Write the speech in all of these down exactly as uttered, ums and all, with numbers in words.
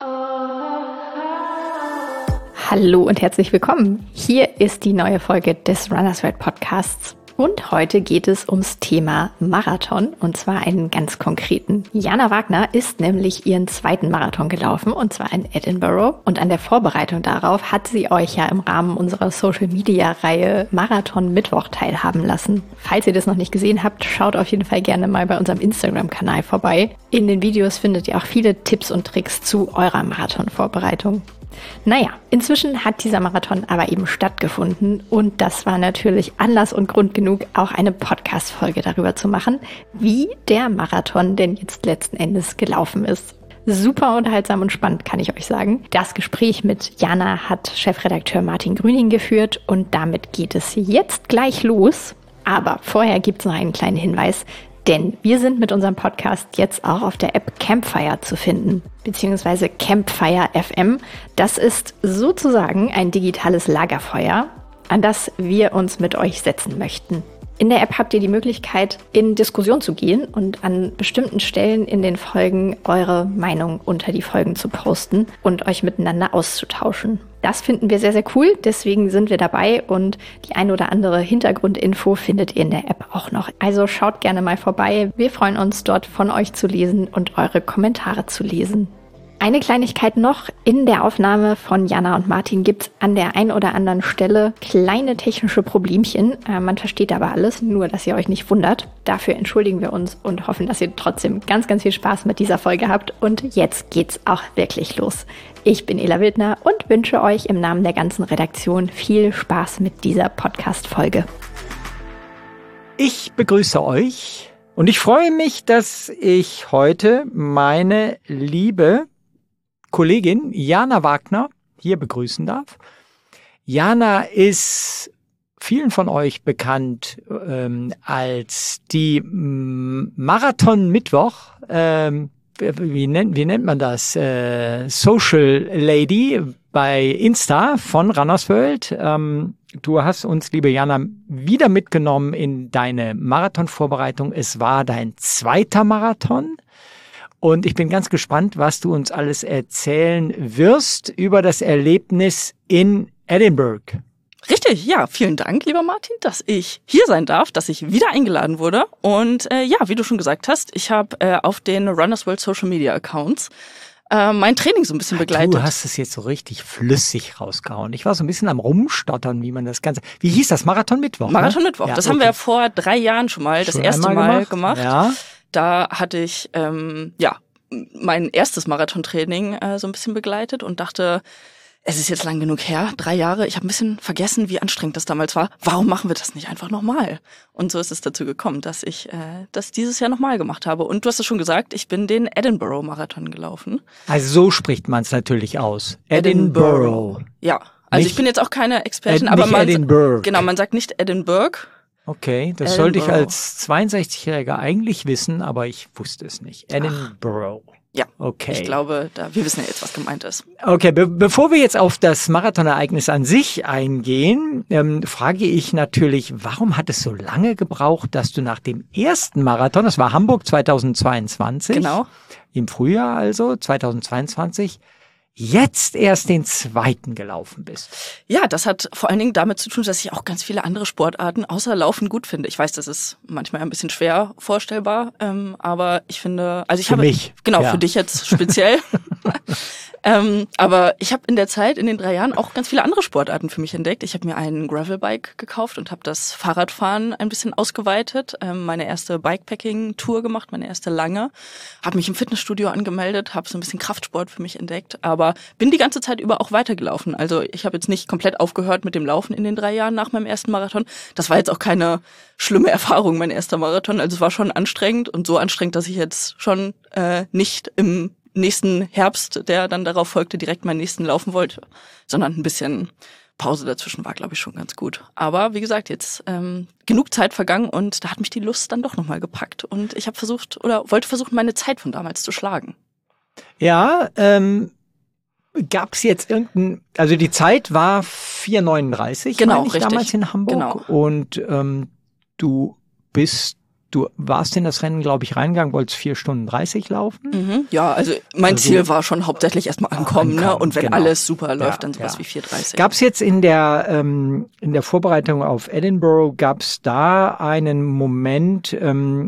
Hallo und herzlich willkommen. Hier ist die neue Folge des Runners World Podcasts. Und heute geht es ums Thema Marathon, und zwar einen ganz konkreten. Jana Wagner ist nämlich ihren zweiten Marathon gelaufen, und zwar in Edinburgh. Und an der Vorbereitung darauf hat sie euch ja im Rahmen unserer Social-Media-Reihe Marathon Mittwoch teilhaben lassen. Falls ihr das noch nicht gesehen habt, schaut auf jeden Fall gerne mal bei unserem Instagram-Kanal vorbei. In den Videos findet ihr auch viele Tipps und Tricks zu eurer Marathon-Vorbereitung. Naja, inzwischen hat dieser Marathon aber eben stattgefunden und das war natürlich Anlass und Grund genug, auch eine Podcast-Folge darüber zu machen, wie der Marathon denn jetzt letzten Endes gelaufen ist. Super unterhaltsam und spannend, kann ich euch sagen. Das Gespräch mit Jana hat Chefredakteur Martin Grüning geführt und damit geht es jetzt gleich los. Aber vorher gibt es noch einen kleinen Hinweis. Denn wir sind mit unserem Podcast jetzt auch auf der App Campfire zu finden, beziehungsweise Campfire F M. Das ist sozusagen ein digitales Lagerfeuer, an das wir uns mit euch setzen möchten. In der App habt ihr die Möglichkeit, in Diskussion zu gehen und an bestimmten Stellen in den Folgen eure Meinung unter die Folgen zu posten und euch miteinander auszutauschen. Das finden wir sehr, sehr cool, deswegen sind wir dabei und die ein oder andere Hintergrundinfo findet ihr in der App auch noch. Also schaut gerne mal vorbei, wir freuen uns dort von euch zu lesen und eure Kommentare zu lesen. Eine Kleinigkeit noch, in der Aufnahme von Jana und Martin gibt's an der einen oder anderen Stelle kleine technische Problemchen. Äh, man versteht aber alles, nur dass ihr euch nicht wundert. Dafür entschuldigen wir uns und hoffen, dass ihr trotzdem ganz, ganz viel Spaß mit dieser Folge habt. Und jetzt geht's auch wirklich los. Ich bin Ela Wildner und wünsche euch im Namen der ganzen Redaktion viel Spaß mit dieser Podcast-Folge. Ich begrüße euch und ich freue mich, dass ich heute meine liebe Kollegin Jana Wagner hier begrüßen darf. Jana ist vielen von euch bekannt ähm, als die M- Marathon Mittwoch, ähm, wie, nennt, wie nennt man das, äh, Social Lady bei Insta von Runners World. Ähm, du hast uns, liebe Jana, wieder mitgenommen in deine Marathonvorbereitung. Es war dein zweiter Marathon. Und ich bin ganz gespannt, was du uns alles erzählen wirst über das Erlebnis in Edinburgh. Richtig, ja, vielen Dank, lieber Martin, dass ich hier sein darf, dass ich wieder eingeladen wurde. Und äh, ja, wie du schon gesagt hast, ich habe äh, auf den Runners World Social Media Accounts äh, mein Training so ein bisschen begleitet. Du hast es jetzt so richtig flüssig rausgehauen. Ich war so ein bisschen am Rumstottern, wie man das Ganze... Wie hieß das? Marathon Mittwoch? Marathon ne? Mittwoch, ja, das okay. haben wir ja vor drei Jahren schon mal, das schon erste Mal gemacht. gemacht. Ja. Da hatte ich ähm, ja mein erstes Marathontraining äh, so ein bisschen begleitet und dachte, es ist jetzt lang genug her, drei Jahre. Ich habe ein bisschen vergessen, wie anstrengend das damals war. Warum machen wir das nicht einfach nochmal? Und so ist es dazu gekommen, dass ich äh, das dieses Jahr nochmal gemacht habe. Und du hast es schon gesagt, ich bin den Edinburgh-Marathon gelaufen. Also so spricht man es natürlich aus. Edinburgh. Edinburgh. Ja, also nicht, ich bin jetzt auch keine Expertin, Ed, aber nicht man Edinburgh. Genau, man sagt nicht Edinburgh. Okay, das Edinburgh. sollte ich als zweiundsechzigjähriger eigentlich wissen, aber ich wusste es nicht. Edinburgh. Ach. Ja, okay. Ich glaube, da, wir wissen ja jetzt, was gemeint ist. Okay, be- bevor wir jetzt auf das Marathonereignis an sich eingehen, ähm, frage ich natürlich, warum hat es so lange gebraucht, dass du nach dem ersten Marathon, das war Hamburg zweitausendzweiundzwanzig, genau, im Frühjahr also, zweitausendzweiundzwanzig, jetzt erst den zweiten gelaufen bist? Ja, das hat vor allen Dingen damit zu tun, dass ich auch ganz viele andere Sportarten außer Laufen gut finde. Ich weiß, das ist manchmal ein bisschen schwer vorstellbar, ähm, aber ich finde, also ich für habe mich. genau ja. für dich jetzt speziell. ähm, aber ich habe in der Zeit, in den drei Jahren auch ganz viele andere Sportarten für mich entdeckt. Ich habe mir ein Gravelbike gekauft und habe das Fahrradfahren ein bisschen ausgeweitet. Ähm, meine erste Bikepacking-Tour gemacht, meine erste lange. Habe mich im Fitnessstudio angemeldet, habe so ein bisschen Kraftsport für mich entdeckt, aber bin die ganze Zeit über auch weitergelaufen. Also ich habe jetzt nicht komplett aufgehört mit dem Laufen in den drei Jahren nach meinem ersten Marathon. Das war jetzt auch keine schlimme Erfahrung, mein erster Marathon. Also es war schon anstrengend und so anstrengend, dass ich jetzt schon äh, nicht im nächsten Herbst, der dann darauf folgte, direkt meinen nächsten laufen wollte, sondern ein bisschen Pause dazwischen war, glaube ich, schon ganz gut. Aber wie gesagt, jetzt ähm, genug Zeit vergangen und da hat mich die Lust dann doch nochmal gepackt. Und ich habe versucht oder wollte versuchen, meine Zeit von damals zu schlagen. Ja, ähm, gab es jetzt irgendein, also die Zeit war vier neununddreißig, genau, meine ich, richtig. damals in Hamburg. Genau. Und ähm, du bist du warst in das Rennen, glaube ich, reingegangen, wolltest vier Stunden dreißig laufen. Mhm. Ja, also mein also, Ziel war schon hauptsächlich erstmal ankommen, ankommen ne? Und wenn genau. alles super läuft, ja, dann sowas ja. wie vier dreißig. Gab es jetzt in der ähm, in der Vorbereitung auf Edinburgh, gab es da einen Moment, ähm,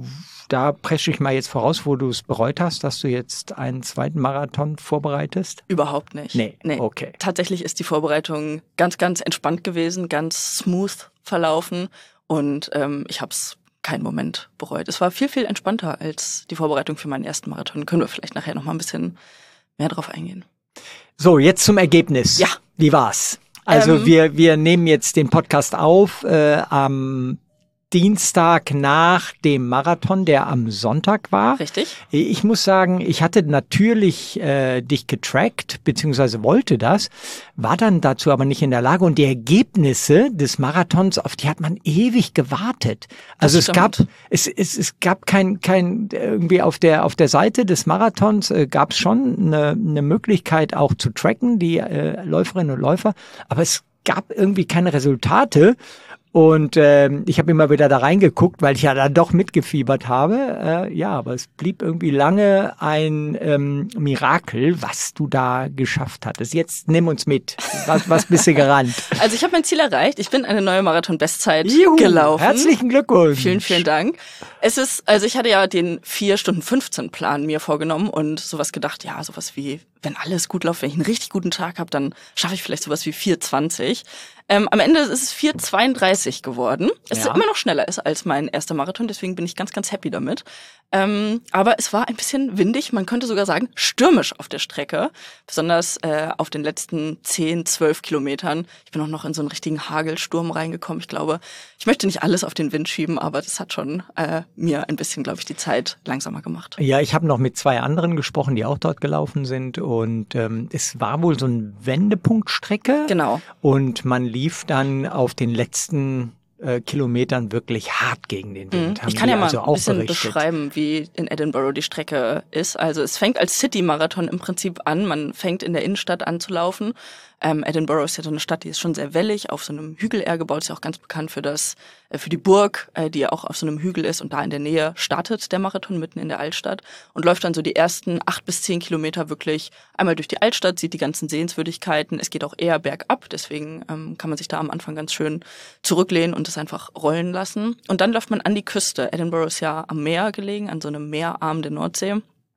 da presche ich mal jetzt voraus, wo du es bereut hast, dass du jetzt einen zweiten Marathon vorbereitest? Überhaupt nicht. Nee, nee. Okay. Tatsächlich ist die Vorbereitung ganz, ganz entspannt gewesen, ganz smooth verlaufen und ähm, ich habe es keinen Moment bereut. Es war viel, viel entspannter als die Vorbereitung für meinen ersten Marathon. Können wir vielleicht nachher noch mal ein bisschen mehr drauf eingehen. So, jetzt zum Ergebnis. Ja. Wie war's? Also ähm, wir wir nehmen jetzt den Podcast auf äh, am Dienstag nach dem Marathon, der am Sonntag war. Richtig. Ich muss sagen, ich hatte natürlich äh, dich getrackt, beziehungsweise wollte das, war dann dazu aber nicht in der Lage. Und die Ergebnisse des Marathons, auf die hat man ewig gewartet. Also es gab, es, es, es gab kein, kein irgendwie auf der auf der Seite des Marathons äh, gab es schon eine, eine Möglichkeit auch zu tracken, die äh, Läuferinnen und Läufer, aber es gab irgendwie keine Resultate. Und ähm, ich habe immer wieder da reingeguckt, weil ich ja da doch mitgefiebert habe. Äh, ja, aber es blieb irgendwie lange ein ähm, Mirakel, was du da geschafft hattest. Jetzt nimm uns mit. Was, was bist du gerannt? Also ich habe mein Ziel erreicht. Ich bin eine neue Marathon-Bestzeit Juhu, gelaufen. Herzlichen Glückwunsch. Vielen, vielen Dank. Es ist, also ich hatte ja den vier Stunden fünfzehn Plan mir vorgenommen und sowas gedacht, ja, sowas wie, wenn alles gut läuft, wenn ich einen richtig guten Tag habe, dann schaffe ich vielleicht sowas wie vier zwanzig. Ähm, am Ende ist es vier zweiunddreißig geworden. Es ja. ist immer noch schneller ist als mein erster Marathon, deswegen bin ich ganz, ganz happy damit. Ähm, aber es war ein bisschen windig, man könnte sogar sagen stürmisch auf der Strecke, besonders äh, auf den letzten zehn, zwölf Kilometern. Ich bin auch noch in so einen richtigen Hagelsturm reingekommen. Ich glaube, ich möchte nicht alles auf den Wind schieben, aber das hat schon äh, mir ein bisschen, glaube ich, die Zeit langsamer gemacht. Ja, ich habe noch mit zwei anderen gesprochen, die auch dort gelaufen sind und ähm, es war wohl so eine Wendepunktstrecke. Genau. Und man lief dann auf den letzten äh, Kilometern wirklich hart gegen den Wind. Ich kann ja mal also ein bisschen berichtet. beschreiben, wie in Edinburgh die Strecke ist. Also es fängt als City-Marathon im Prinzip an. Man fängt in der Innenstadt an zu laufen. Ähm, Edinburgh ist ja so eine Stadt, die ist schon sehr wellig, auf so einem Hügel eher gebaut, ist ja auch ganz bekannt für das, äh, für die Burg, äh, die ja auch auf so einem Hügel ist und da in der Nähe startet der Marathon mitten in der Altstadt und läuft dann so die ersten acht bis zehn Kilometer wirklich einmal durch die Altstadt, sieht die ganzen Sehenswürdigkeiten. Es geht auch eher bergab, deswegen ähm, kann man sich da am Anfang ganz schön zurücklehnen und es einfach rollen lassen. Und dann läuft man an die Küste. Edinburgh ist ja am Meer gelegen, an so einem Meerarm der Nordsee.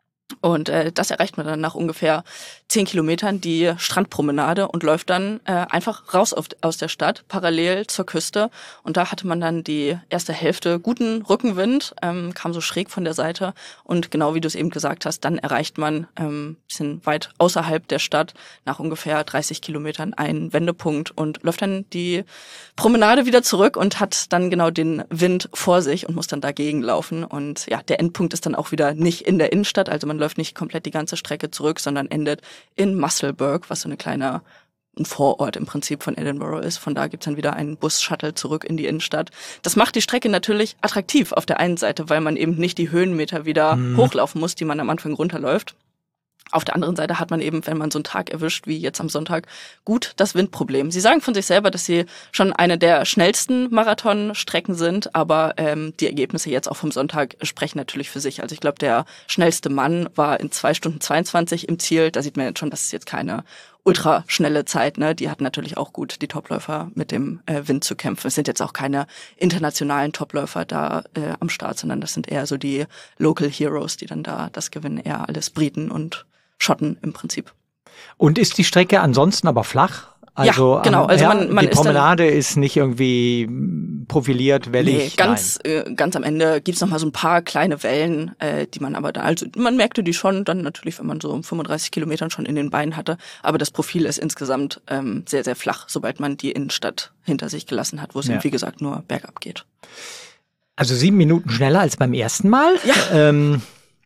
Und äh, das erreicht man dann nach ungefähr zehn Kilometern, die Strandpromenade und läuft dann äh, einfach raus auf, aus der Stadt, parallel zur Küste. Und da hatte man dann die erste Hälfte guten Rückenwind, ähm, kam so schräg von der Seite. Und genau wie du es eben gesagt hast, dann erreicht man ähm, bisschen weit außerhalb der Stadt nach ungefähr dreißig Kilometern einen Wendepunkt und läuft dann die Promenade wieder zurück und hat dann genau den Wind vor sich und muss dann dagegen laufen. Und ja, der Endpunkt ist dann auch wieder nicht in der Innenstadt, also man läuft nicht komplett die ganze Strecke zurück, sondern endet in Musselburgh, was so eine kleine ein Vorort im Prinzip von Edinburgh ist. Von da gibt's dann wieder einen Bus-Shuttle zurück in die Innenstadt. Das macht die Strecke natürlich attraktiv auf der einen Seite, weil man eben nicht die Höhenmeter wieder mhm. hochlaufen muss, die man am Anfang runterläuft. Auf der anderen Seite hat man eben, wenn man so einen Tag erwischt wie jetzt am Sonntag, gut das Windproblem. Sie sagen von sich selber, dass sie schon eine der schnellsten Marathonstrecken sind, aber ähm, die Ergebnisse jetzt auch vom Sonntag sprechen natürlich für sich. Also ich glaube, der schnellste Mann war in zwei Stunden zweiundzwanzig im Ziel. Da sieht man jetzt schon, das ist jetzt keine ultra schnelle Zeit, ne? Die hatten natürlich auch gut die Topläufer mit dem äh, Wind zu kämpfen. Es sind jetzt auch keine internationalen Topläufer da äh, am Start, sondern das sind eher so die Local Heroes, die dann da das gewinnen, eher alles Briten und Schotten im Prinzip. Und ist die Strecke ansonsten aber flach? Also, ja, genau. Also man, man die Promenade ist, ist nicht irgendwie profiliert, wellig. Nee, ganz, äh, ganz am Ende gibt's noch mal so ein paar kleine Wellen, äh, die man aber da, also man merkte die schon dann natürlich, wenn man so um fünfunddreißig Kilometern schon in den Beinen hatte. Aber das Profil ist insgesamt ähm, sehr, sehr flach, sobald man die Innenstadt hinter sich gelassen hat, wo es ja. eben, wie gesagt, nur bergab geht. Also sieben Minuten schneller als beim ersten Mal. Ja. Ähm,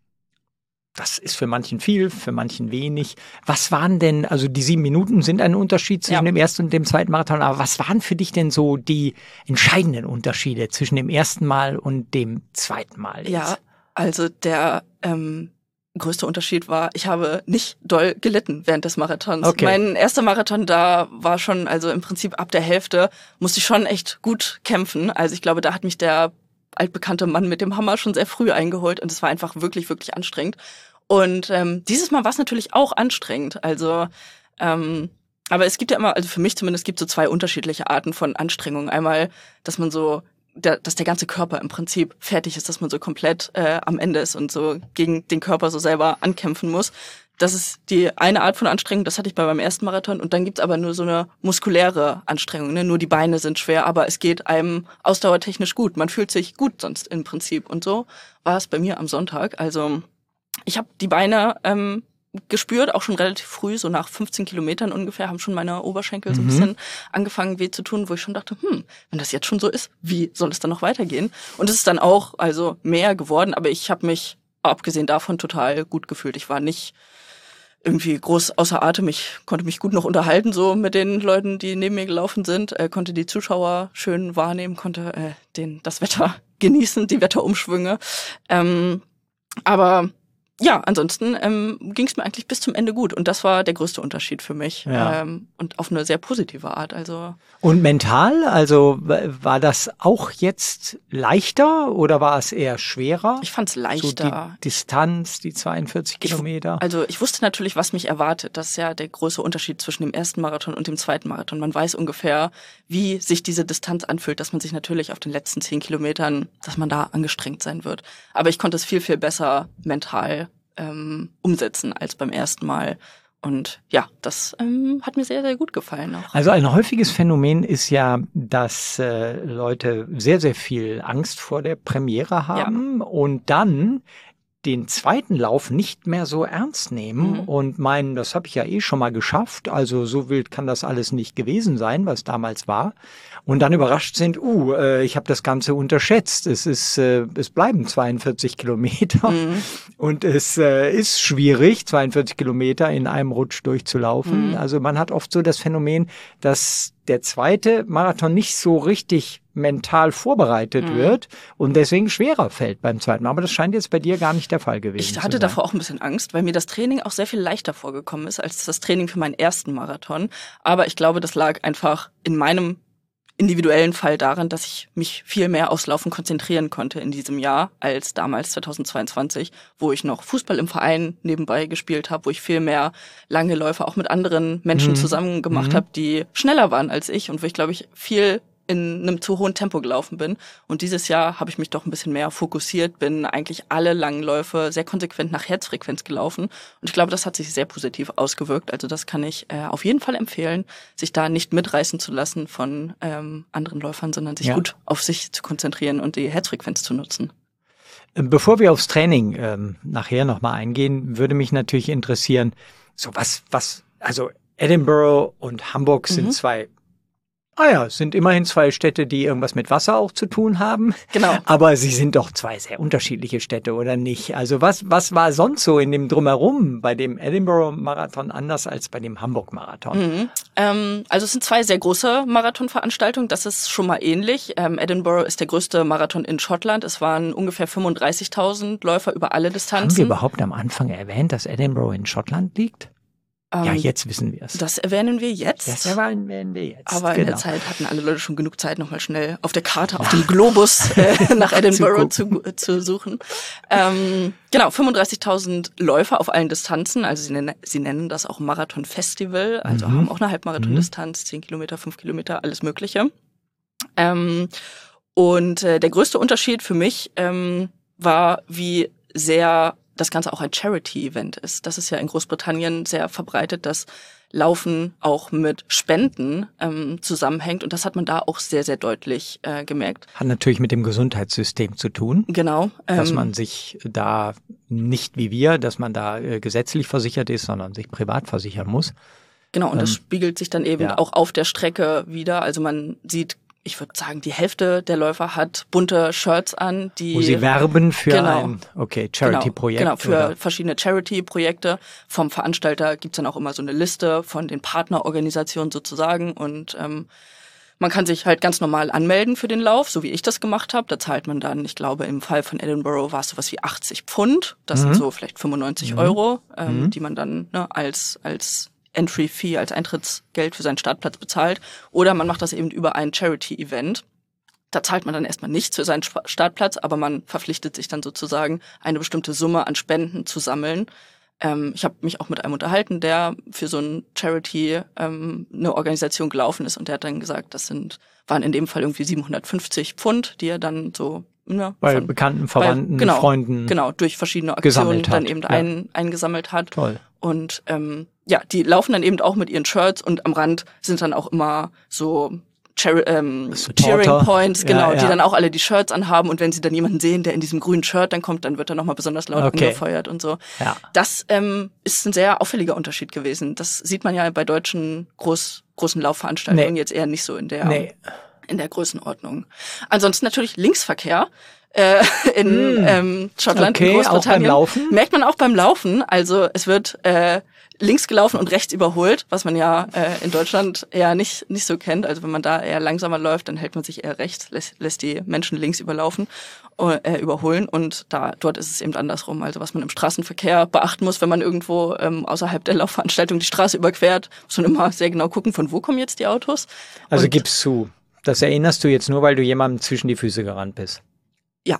Das ist für manchen viel, für manchen wenig. Was waren denn, also die sieben Minuten sind ein Unterschied zwischen ja. dem ersten und dem zweiten Marathon, aber was waren für dich denn so die entscheidenden Unterschiede zwischen dem ersten Mal und dem zweiten Mal? Jetzt? Ja, also der ähm, größte Unterschied war, ich habe nicht doll gelitten während des Marathons. Okay. Mein erster Marathon da war schon, also im Prinzip ab der Hälfte musste ich schon echt gut kämpfen. Also ich glaube, da hat mich der altbekannte Mann mit dem Hammer schon sehr früh eingeholt und es war einfach wirklich, wirklich anstrengend. Und ähm, dieses Mal war es natürlich auch anstrengend. Also, ähm, aber es gibt ja immer, also für mich zumindest, gibt es so zwei unterschiedliche Arten von Anstrengungen. Einmal, dass man so, der, dass der ganze Körper im Prinzip fertig ist, dass man so komplett äh, am Ende ist und so gegen den Körper so selber ankämpfen muss. Das ist die eine Art von Anstrengung, das hatte ich bei meinem ersten Marathon. Und dann gibt's aber nur so eine muskuläre Anstrengung, ne? Nur die Beine sind schwer, aber es geht einem ausdauertechnisch gut. Man fühlt sich gut sonst im Prinzip. Und so war es bei mir am Sonntag. Also ich habe die Beine ähm, gespürt, auch schon relativ früh, so nach fünfzehn Kilometern ungefähr, haben schon meine Oberschenkel mhm. so ein bisschen angefangen weh zu tun, wo ich schon dachte, hm, wenn das jetzt schon so ist, wie soll es dann noch weitergehen? Und es ist dann auch also mehr geworden, aber ich habe mich abgesehen davon total gut gefühlt. Ich war nicht irgendwie groß außer Atem. Ich konnte mich gut noch unterhalten, so mit den Leuten, die neben mir gelaufen sind, äh, konnte die Zuschauer schön wahrnehmen, konnte äh, den das Wetter genießen, die Wetterumschwünge. Ähm, aber ja, ansonsten ähm, ging es mir eigentlich bis zum Ende gut und das war der größte Unterschied für mich ja. ähm, und auf eine sehr positive Art. Also und mental, also war das auch jetzt leichter oder war es eher schwerer? Ich fand es leichter. So die Distanz, die zweiundvierzig Kilometer. Ich, also ich wusste natürlich, was mich erwartet. Das ist ja der große Unterschied zwischen dem ersten Marathon und dem zweiten Marathon. Man weiß ungefähr, wie sich diese Distanz anfühlt, dass man sich natürlich auf den letzten zehn Kilometern, dass man da angestrengt sein wird. Aber ich konnte es viel, viel besser mental ähm, umsetzen als beim ersten Mal. Und ja, das ähm, hat mir sehr, sehr gut gefallen auch. Also ein häufiges Phänomen ist ja, dass äh, Leute sehr, sehr viel Angst vor der Premiere haben ja. und dann den zweiten Lauf nicht mehr so ernst nehmen mhm. und meinen, das habe ich ja eh schon mal geschafft, also so wild kann das alles nicht gewesen sein, was damals war. Und dann überrascht sind, uh, äh, ich habe das Ganze unterschätzt. Es ist, äh, es bleiben zweiundvierzig Kilometer mhm. und es äh, ist schwierig, zweiundvierzig Kilometer in einem Rutsch durchzulaufen. Mhm. Also man hat oft so das Phänomen, dass der zweite Marathon nicht so richtig mental vorbereitet mhm. wird und deswegen schwerer fällt beim zweiten Mal. Aber das scheint jetzt bei dir gar nicht der Fall gewesen zu sein. Ich hatte davor auch ein bisschen Angst, weil mir das Training auch sehr viel leichter vorgekommen ist als das Training für meinen ersten Marathon. Aber ich glaube, das lag einfach in meinem individuellen Fall daran, dass ich mich viel mehr aufs Laufen konzentrieren konnte in diesem Jahr als damals zweitausendzweiundzwanzig, wo ich noch Fußball im Verein nebenbei gespielt habe, wo ich viel mehr lange Läufe auch mit anderen Menschen mhm. zusammen gemacht mhm. habe, die schneller waren als ich und wo ich, glaube ich, viel in einem zu hohen Tempo gelaufen bin. Und dieses Jahr habe ich mich doch ein bisschen mehr fokussiert, bin eigentlich alle langen Läufe sehr konsequent nach Herzfrequenz gelaufen. Und ich glaube, das hat sich sehr positiv ausgewirkt. Also das kann ich äh, auf jeden Fall empfehlen, sich da nicht mitreißen zu lassen von ähm, anderen Läufern, sondern sich ja. gut auf sich zu konzentrieren und die Herzfrequenz zu nutzen. Bevor wir aufs Training ähm, nachher nochmal eingehen, würde mich natürlich interessieren, so was, was, also Edinburgh und Hamburg sind mhm. zwei Ah ja, es sind immerhin zwei Städte, die irgendwas mit Wasser auch zu tun haben. Genau. Aber sie sind doch zwei sehr unterschiedliche Städte, oder nicht? Also was was war sonst so in dem Drumherum bei dem Edinburgh-Marathon anders als bei dem Hamburg-Marathon? Mhm. Ähm, also es sind zwei sehr große Marathonveranstaltungen. Das ist schon mal ähnlich. Ähm, Edinburgh ist der größte Marathon in Schottland. Es waren ungefähr fünfunddreißigtausend Läufer über alle Distanzen. Haben wir überhaupt am Anfang erwähnt, dass Edinburgh in Schottland liegt? Ja, jetzt wissen wir es. Das erwähnen wir jetzt. Das erwähnen wir jetzt. Aber genau. in der Zeit hatten alle Leute schon genug Zeit, nochmal schnell auf der Karte, auf dem Globus äh, nach Edinburgh zu, zu, zu suchen. Ähm, genau, fünfunddreißigtausend Läufer auf allen Distanzen. Also sie nennen, sie nennen das auch Marathon-Festival. Also mhm. haben auch eine Halbmarathon-Distanz, zehn Kilometer, fünf Kilometer, alles Mögliche. Ähm, und äh, der größte Unterschied für mich ähm, war, wie sehr das Ganze auch ein Charity-Event ist. Das ist ja in Großbritannien sehr verbreitet, dass Laufen auch mit Spenden ähm, zusammenhängt. Und das hat man da auch sehr, sehr deutlich äh, gemerkt. Hat natürlich mit dem Gesundheitssystem zu tun. Genau. Ähm, dass man sich da nicht wie wir, dass man da äh, gesetzlich versichert ist, sondern sich privat versichern muss. Genau, und ähm, das spiegelt sich dann eben ja. auch auf der Strecke wieder. Also man sieht, ich würde sagen, die Hälfte der Läufer hat bunte Shirts an, die... Wo sie werben für genau, ein okay, Charity-Projekt. Genau, genau, für oder? verschiedene Charity-Projekte. Vom Veranstalter gibt's dann auch immer so eine Liste von den Partnerorganisationen sozusagen. Und ähm, man kann sich halt ganz normal anmelden für den Lauf, so wie ich das gemacht habe. Da zahlt man dann, ich glaube, im Fall von Edinburgh war es sowas wie achtzig Pfund. Das mhm. sind so vielleicht fünfundneunzig mhm. Euro, ähm, mhm. die man dann ne, als als Entry-Fee, als Eintrittsgeld für seinen Startplatz bezahlt. Oder man macht das eben über ein Charity-Event. Da zahlt man dann erstmal nichts für seinen Startplatz, aber man verpflichtet sich dann sozusagen, eine bestimmte Summe an Spenden zu sammeln. Ähm, ich habe mich auch mit einem unterhalten, der für so ein Charity ähm, eine Organisation gelaufen ist und der hat dann gesagt, das sind waren in dem Fall irgendwie siebenhundertfünfzig Pfund, die er dann so ne, bei von, Bekannten, Verwandten, bei, genau, Freunden genau durch verschiedene Aktionen dann eben ja. ein, eingesammelt hat. Toll. Und ähm, ja, die laufen dann eben auch mit ihren Shirts und am Rand sind dann auch immer so Cheer, ähm, Cheering Points, genau, ja, ja. die dann auch alle die Shirts anhaben und wenn sie dann jemanden sehen, der in diesem grünen Shirt dann kommt, dann wird er nochmal besonders laut okay. angefeuert und so. Ja. Das ähm, ist ein sehr auffälliger Unterschied gewesen. Das sieht man ja bei deutschen groß, großen Laufveranstaltungen nee. jetzt eher nicht so in der, nee. in der Größenordnung. Ansonsten natürlich Linksverkehr. Äh, in mm. ähm, Schottland, okay, in Großbritannien. Auch beim Laufen? Merkt man auch beim Laufen. Also es wird äh, links gelaufen und rechts überholt, was man ja äh, in Deutschland eher nicht nicht so kennt. Also wenn man da eher langsamer läuft, dann hält man sich eher rechts, lässt, lässt die Menschen links überlaufen, äh, überholen. Und da dort ist es eben andersrum. Also was man im Straßenverkehr beachten muss, wenn man irgendwo ähm, außerhalb der Laufveranstaltung die Straße überquert, muss man immer sehr genau gucken, von wo kommen jetzt die Autos. Also und, gib's zu. Das erinnerst du jetzt nur, weil du jemandem zwischen die Füße gerannt bist. Ja.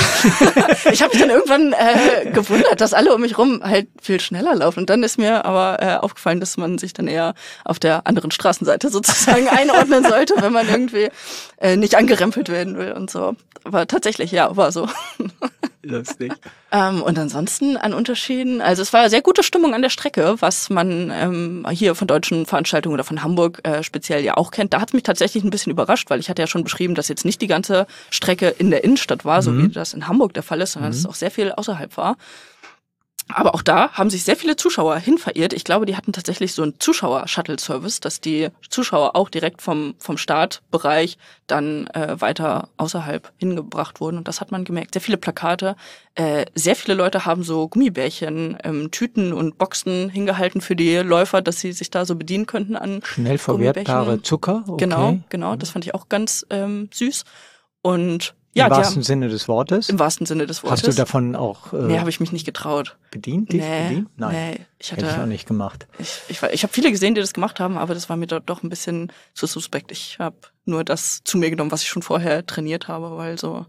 Ich habe mich dann irgendwann äh, gewundert, dass alle um mich rum halt viel schneller laufen. Und dann ist mir aber äh, aufgefallen, dass man sich dann eher auf der anderen Straßenseite sozusagen einordnen sollte, wenn man irgendwie äh, nicht angerempelt werden will und so. Aber tatsächlich, ja, war so. Lustig. Ähm, und ansonsten an Unterschieden, also es war sehr gute Stimmung an der Strecke, was man ähm, hier von deutschen Veranstaltungen oder von Hamburg äh, speziell ja auch kennt. Da hat es mich tatsächlich ein bisschen überrascht, weil ich hatte ja schon beschrieben, dass jetzt nicht die ganze Strecke in der Innenstadt war, so mhm. wie das in Hamburg der Fall ist, sondern mhm. dass es auch sehr viel außerhalb war. Aber auch da haben sich sehr viele Zuschauer hin verirrt. Ich glaube, die hatten tatsächlich so einen Zuschauer-Shuttle-Service, dass die Zuschauer auch direkt vom vom Startbereich dann äh, weiter außerhalb hingebracht wurden. Und das hat man gemerkt. Sehr viele Plakate. Äh, sehr viele Leute haben so Gummibärchen, ähm, Tüten und Boxen hingehalten für die Läufer, dass sie sich da so bedienen könnten an schnell verwertbare Zucker. Okay. Genau, genau. Das fand ich auch ganz ähm, süß. Und ja, Im wahrsten haben, Sinne des Wortes? Im wahrsten Sinne des Wortes. Hast du davon auch äh, Nee, habe ich mich nicht getraut. Bedient? Dich nee, bedient? Nein. Nee, ich hatte, hätte ich auch nicht gemacht. Ich, ich, ich habe viele gesehen, die das gemacht haben, aber das war mir doch ein bisschen zu suspekt. Ich habe nur das zu mir genommen, was ich schon vorher trainiert habe, weil so,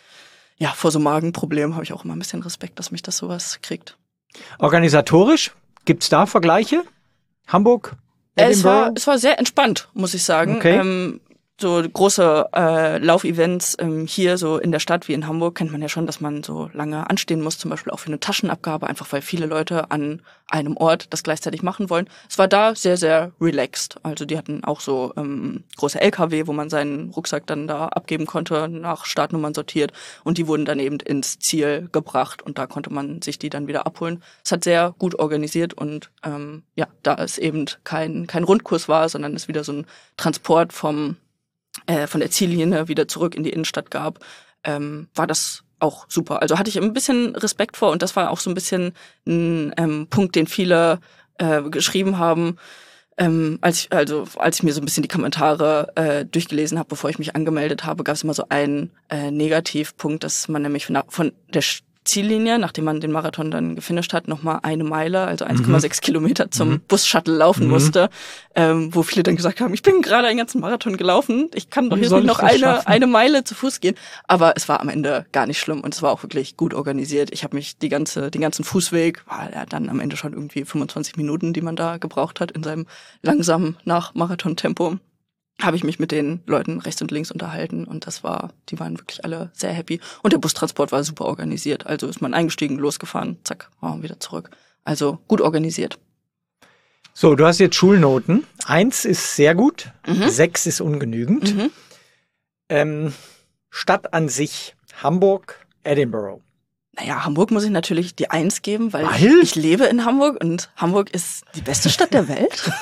ja, vor so Magenproblemen habe ich auch immer ein bisschen Respekt, dass mich das sowas kriegt. Organisatorisch, gibt's da Vergleiche? Hamburg? Es war, es war sehr entspannt, muss ich sagen. Okay. Ähm, so große äh, Laufevents ähm, hier so in der Stadt wie in Hamburg kennt man ja schon, dass man so lange anstehen muss, zum Beispiel auch für eine Taschenabgabe, einfach weil viele Leute an einem Ort das gleichzeitig machen wollen. Es war da sehr, sehr relaxed. Also die hatten auch so ähm, große L K W, wo man seinen Rucksack dann da abgeben konnte, nach Startnummern sortiert und die wurden dann eben ins Ziel gebracht und da konnte man sich die dann wieder abholen. Es hat sehr gut organisiert und ähm, ja, da es eben kein kein Rundkurs war, sondern es wieder so ein Transport vom Äh, von der Ziellinie wieder zurück in die Innenstadt gab, ähm, war das auch super. Also hatte ich ein bisschen Respekt vor und das war auch so ein bisschen ein ähm, Punkt, den viele äh, geschrieben haben, ähm, als ich, also als ich mir so ein bisschen die Kommentare äh, durchgelesen habe, bevor ich mich angemeldet habe, gab es immer so einen äh, Negativpunkt, dass man nämlich von, von der Ziellinie, nachdem man den Marathon dann gefinisht hat, nochmal eine Meile, also eins Komma sechs mhm. Kilometer zum mhm. Bus-Shuttle laufen mhm. musste, ähm, wo viele dann gesagt haben, ich bin gerade einen ganzen Marathon gelaufen, ich kann doch jetzt nicht noch eine eine Meile zu Fuß gehen. Aber es war am Ende gar nicht schlimm und es war auch wirklich gut organisiert. Ich habe mich die ganze den ganzen Fußweg, war ja dann am Ende schon irgendwie fünfundzwanzig Minuten, die man da gebraucht hat in seinem langsamen Nach-Marathon-Tempo, habe ich mich mit den Leuten rechts und links unterhalten und das war, die waren wirklich alle sehr happy. Und der Bustransport war super organisiert. Also ist man eingestiegen, losgefahren, zack, war man wieder zurück. Also gut organisiert. So, du hast jetzt Schulnoten. Eins ist sehr gut, mhm. sechs ist ungenügend. Mhm. Ähm, Stadt an sich, Hamburg, Edinburgh. Naja, Hamburg muss ich natürlich die Eins geben, weil, weil? Ich, ich lebe in Hamburg und Hamburg ist die beste Stadt der Welt.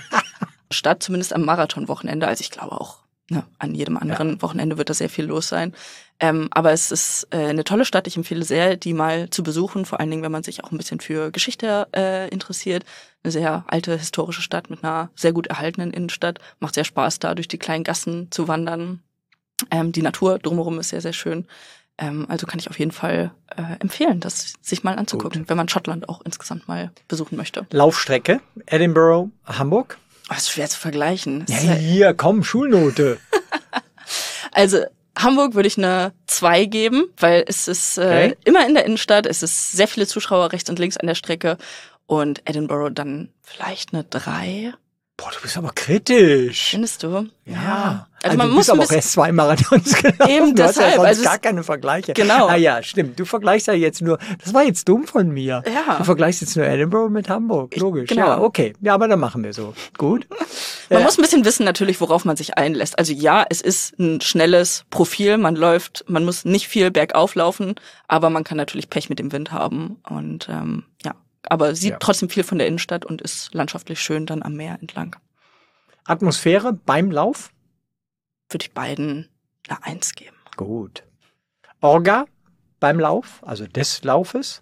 Stadt, zumindest am Marathonwochenende, also ich glaube auch, ne, an jedem anderen ja. Wochenende wird da sehr viel los sein. Ähm, aber es ist äh, eine tolle Stadt, ich empfehle sehr, die mal zu besuchen, vor allen Dingen, wenn man sich auch ein bisschen für Geschichte äh, interessiert. Eine sehr alte, historische Stadt mit einer sehr gut erhaltenen Innenstadt. Macht sehr Spaß, da durch die kleinen Gassen zu wandern. Ähm, die Natur drumherum ist sehr, sehr schön. Ähm, also kann ich auf jeden Fall äh, empfehlen, das sich mal anzugucken, gut. wenn man Schottland auch insgesamt mal besuchen möchte. Laufstrecke, Edinburgh, Hamburg? Oh, ist schwer zu vergleichen. Ja, hier, komm, Schulnote. Also Hamburg würde ich eine zwei geben, weil es ist äh, Okay. immer in der Innenstadt, es ist sehr viele Zuschauer rechts und links an der Strecke und Edinburgh dann vielleicht eine drei. Boah, du bist aber kritisch. Findest du? Ja. Also, man du muss bist ein aber auch bisschen, erst zwei Marathons gelaufen. Eben du hast ja deshalb, sonst also es- gar keine Vergleiche. Genau. Ah ja, stimmt. Du vergleichst ja jetzt nur, das war jetzt dumm von mir. Ja. Du vergleichst jetzt nur Edinburgh mit Hamburg. Logisch. genau. Ja, okay. Ja, aber dann machen wir so. Gut. man Äh, muss ein bisschen wissen natürlich, worauf man sich einlässt. Also ja, es ist ein schnelles Profil, man läuft, man muss nicht viel bergauf laufen, aber man kann natürlich Pech mit dem Wind haben und ähm, ja, aber sieht Ja. trotzdem viel von der Innenstadt und ist landschaftlich schön dann am Meer entlang. Atmosphäre beim Lauf? Würde ich beiden eine Eins geben. Gut. Orga beim Lauf, also des Laufes?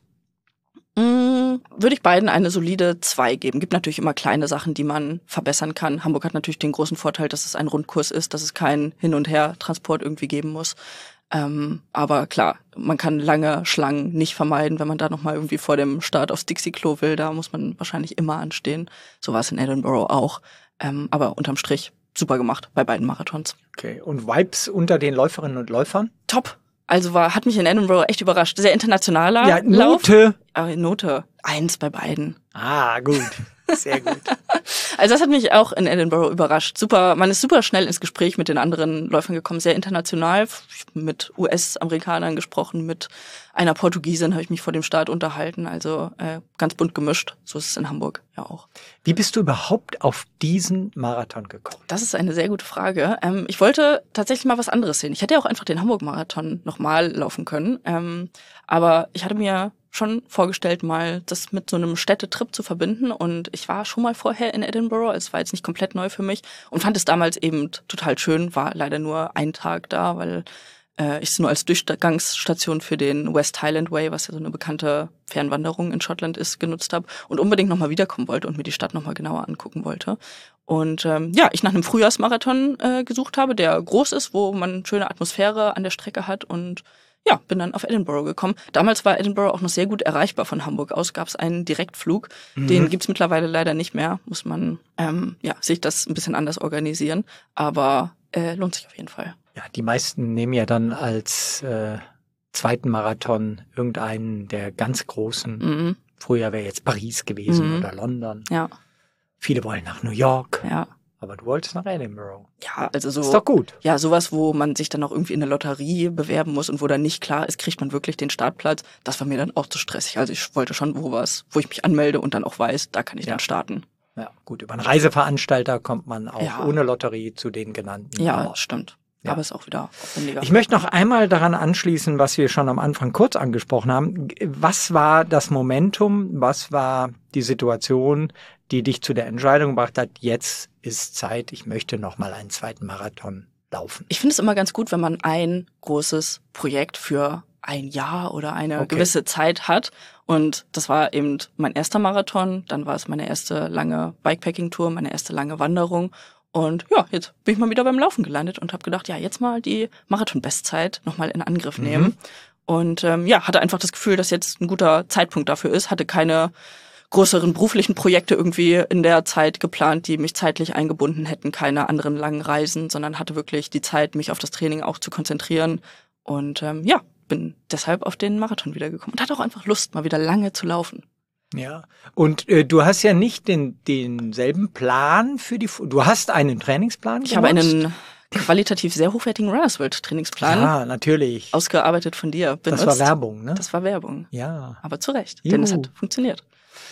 Mm, würde ich beiden eine solide zwei geben. Gibt natürlich immer kleine Sachen, die man verbessern kann. Hamburg hat natürlich den großen Vorteil, dass es ein Rundkurs ist, dass es keinen Hin- und Her-Transport irgendwie geben muss. Ähm, aber klar, man kann lange Schlangen nicht vermeiden, wenn man da nochmal irgendwie vor dem Start aufs Dixie-Klo will. Da muss man wahrscheinlich immer anstehen. So war es in Edinburgh auch. Ähm, aber unterm Strich super gemacht bei beiden Marathons. Okay. Und Vibes unter den Läuferinnen und Läufern? Top. Also war, hat mich in Edinburgh echt überrascht. Sehr internationaler Ja, Lauf. Note. Aber Note eins bei beiden. Ah, gut. Sehr gut. Also das hat mich auch in Edinburgh überrascht. Super, man ist super schnell ins Gespräch mit den anderen Läufern gekommen, sehr international. Ich hab mit U S-Amerikanern gesprochen, mit einer Portugiesin habe ich mich vor dem Start unterhalten. Also äh, ganz bunt gemischt. So ist es in Hamburg ja auch. Wie bist du überhaupt auf diesen Marathon gekommen? Das ist eine sehr gute Frage. Ähm, ich wollte tatsächlich mal was anderes sehen. Ich hätte ja auch einfach den Hamburg-Marathon nochmal laufen können. Ähm, aber ich hatte mir schon vorgestellt, mal das mit so einem Städtetrip zu verbinden. Und ich war schon mal vorher in Edinburgh. Es war jetzt nicht komplett neu für mich und fand es damals eben total schön. War leider nur ein Tag da, weil äh, ich es nur als Durchgangsstation für den West Highland Way, was ja so eine bekannte Fernwanderung in Schottland ist, genutzt habe und unbedingt nochmal wiederkommen wollte und mir die Stadt nochmal genauer angucken wollte. Und ähm, ja, ich nach einem Frühjahrsmarathon äh, gesucht habe, der groß ist, wo man schöne Atmosphäre an der Strecke hat und ja, bin dann auf Edinburgh gekommen. Damals war Edinburgh auch noch sehr gut erreichbar von Hamburg aus. Gab es einen Direktflug. Mhm. Den gibt's mittlerweile leider nicht mehr. Muss man ähm, ja sich das ein bisschen anders organisieren. Aber äh, lohnt sich auf jeden Fall. Ja, die meisten nehmen ja dann als äh, zweiten Marathon irgendeinen der ganz großen. Mhm. Früher wäre jetzt Paris gewesen Mhm. oder London. Ja, Viele wollen nach New York. ja. Aber du wolltest nach Edinburgh. Ja, also so. Ist doch gut. Ja, sowas, wo man sich dann auch irgendwie in der Lotterie bewerben muss und wo dann nicht klar ist, kriegt man wirklich den Startplatz. Das war mir dann auch zu stressig. Also ich wollte schon wo was, wo ich mich anmelde und dann auch weiß, da kann ich Ja. dann starten. Ja, gut. Über einen Reiseveranstalter kommt man auch Ja. ohne Lotterie zu den genannten. Ja, Aber stimmt. Ja. Aber ist auch wieder aufwendiger. ich möchte noch einmal daran anschließen, was wir schon am Anfang kurz angesprochen haben. Was war das Momentum? Was war die Situation, die dich zu der Entscheidung gebracht hat, jetzt ist Zeit, ich möchte noch mal einen zweiten Marathon laufen? Ich finde es immer ganz gut, wenn man ein großes Projekt für ein Jahr oder eine Okay. gewisse Zeit hat. Und das war eben mein erster Marathon. Dann war es meine erste lange Bikepacking-Tour, meine erste lange Wanderung. Und ja, jetzt bin ich mal wieder beim Laufen gelandet und habe gedacht, ja, jetzt mal die Marathon-Bestzeit nochmal in Angriff Mhm. nehmen. Und ähm, ja, hatte einfach das Gefühl, dass jetzt ein guter Zeitpunkt dafür ist. Hatte keine größeren beruflichen Projekte irgendwie in der Zeit geplant, die mich zeitlich eingebunden hätten, keine anderen langen Reisen, sondern hatte wirklich die Zeit, mich auf das Training auch zu konzentrieren. Und ähm, ja, bin deshalb auf den Marathon wiedergekommen und hatte auch einfach Lust, mal wieder lange zu laufen. Ja. Und äh, du hast ja nicht den denselben Plan für die. Du hast einen Trainingsplan. Ich habe genutzt? einen qualitativ sehr hochwertigen Runners World Trainingsplan Ja, natürlich. ausgearbeitet von dir benutzt. Das war Werbung, ne? Das war Werbung. Ja. Aber zu Recht, Juhu. denn es hat funktioniert.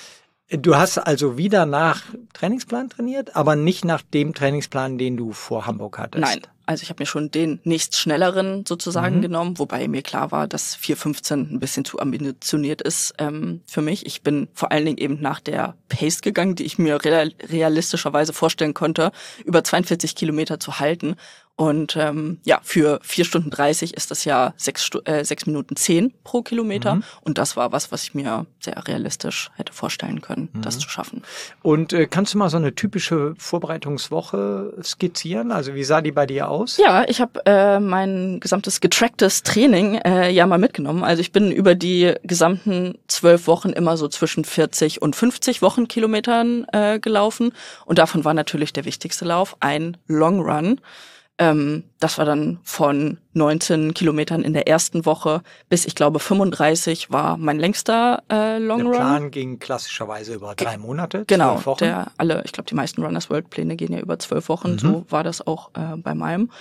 Du hast also wieder nach Trainingsplan trainiert, aber nicht nach dem Trainingsplan, den du vor Hamburg hattest. Nein, also ich habe mir schon den nächst schnelleren sozusagen Mhm. genommen, wobei mir klar war, dass vier fünfzehn ein bisschen zu ambitioniert ist ähm, für mich. Ich bin vor allen Dingen eben nach der Pace gegangen, die ich mir real, realistischerweise vorstellen konnte, über zweiundvierzig Kilometer zu halten. Und ähm, ja, für vier Stunden dreißig ist das ja sechs, Stu- äh, sechs Minuten zehn pro Kilometer. Mhm. Und das war was, was ich mir sehr realistisch hätte vorstellen können, Mhm. das zu schaffen. Und äh, kannst du mal so eine typische Vorbereitungswoche skizzieren? Also wie sah die bei dir aus? Ja, ich habe äh, mein gesamtes getracktes Training äh, ja mal mitgenommen. Also ich bin über die gesamten zwölf Wochen immer so zwischen vierzig und fünfzig Wochenkilometern äh, gelaufen. Und davon war natürlich der wichtigste Lauf ein Long Run. Ähm, das war dann von neunzehn Kilometern in der ersten Woche bis, ich glaube, fünfunddreißig war mein längster äh, Long Run. Der Plan ging klassischerweise über drei Monate, genau, zwölf Wochen. Der alle, ich glaube, die meisten Runners World Pläne gehen ja über zwölf Wochen. Mhm. So war das auch äh, bei meinem.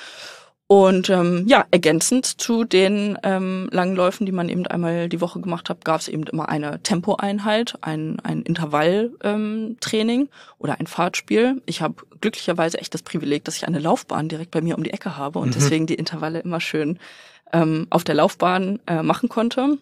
Und ähm, ja, ergänzend zu den ähm, langen Läufen, die man eben einmal die Woche gemacht hat, gab es eben immer eine Tempoeinheit, ein, ein Intervalltraining ähm, oder ein Fahrtspiel. Ich habe glücklicherweise echt das Privileg, dass ich eine Laufbahn direkt bei mir um die Ecke habe und mhm. deswegen die Intervalle immer schön ähm, auf der Laufbahn äh, machen konnte.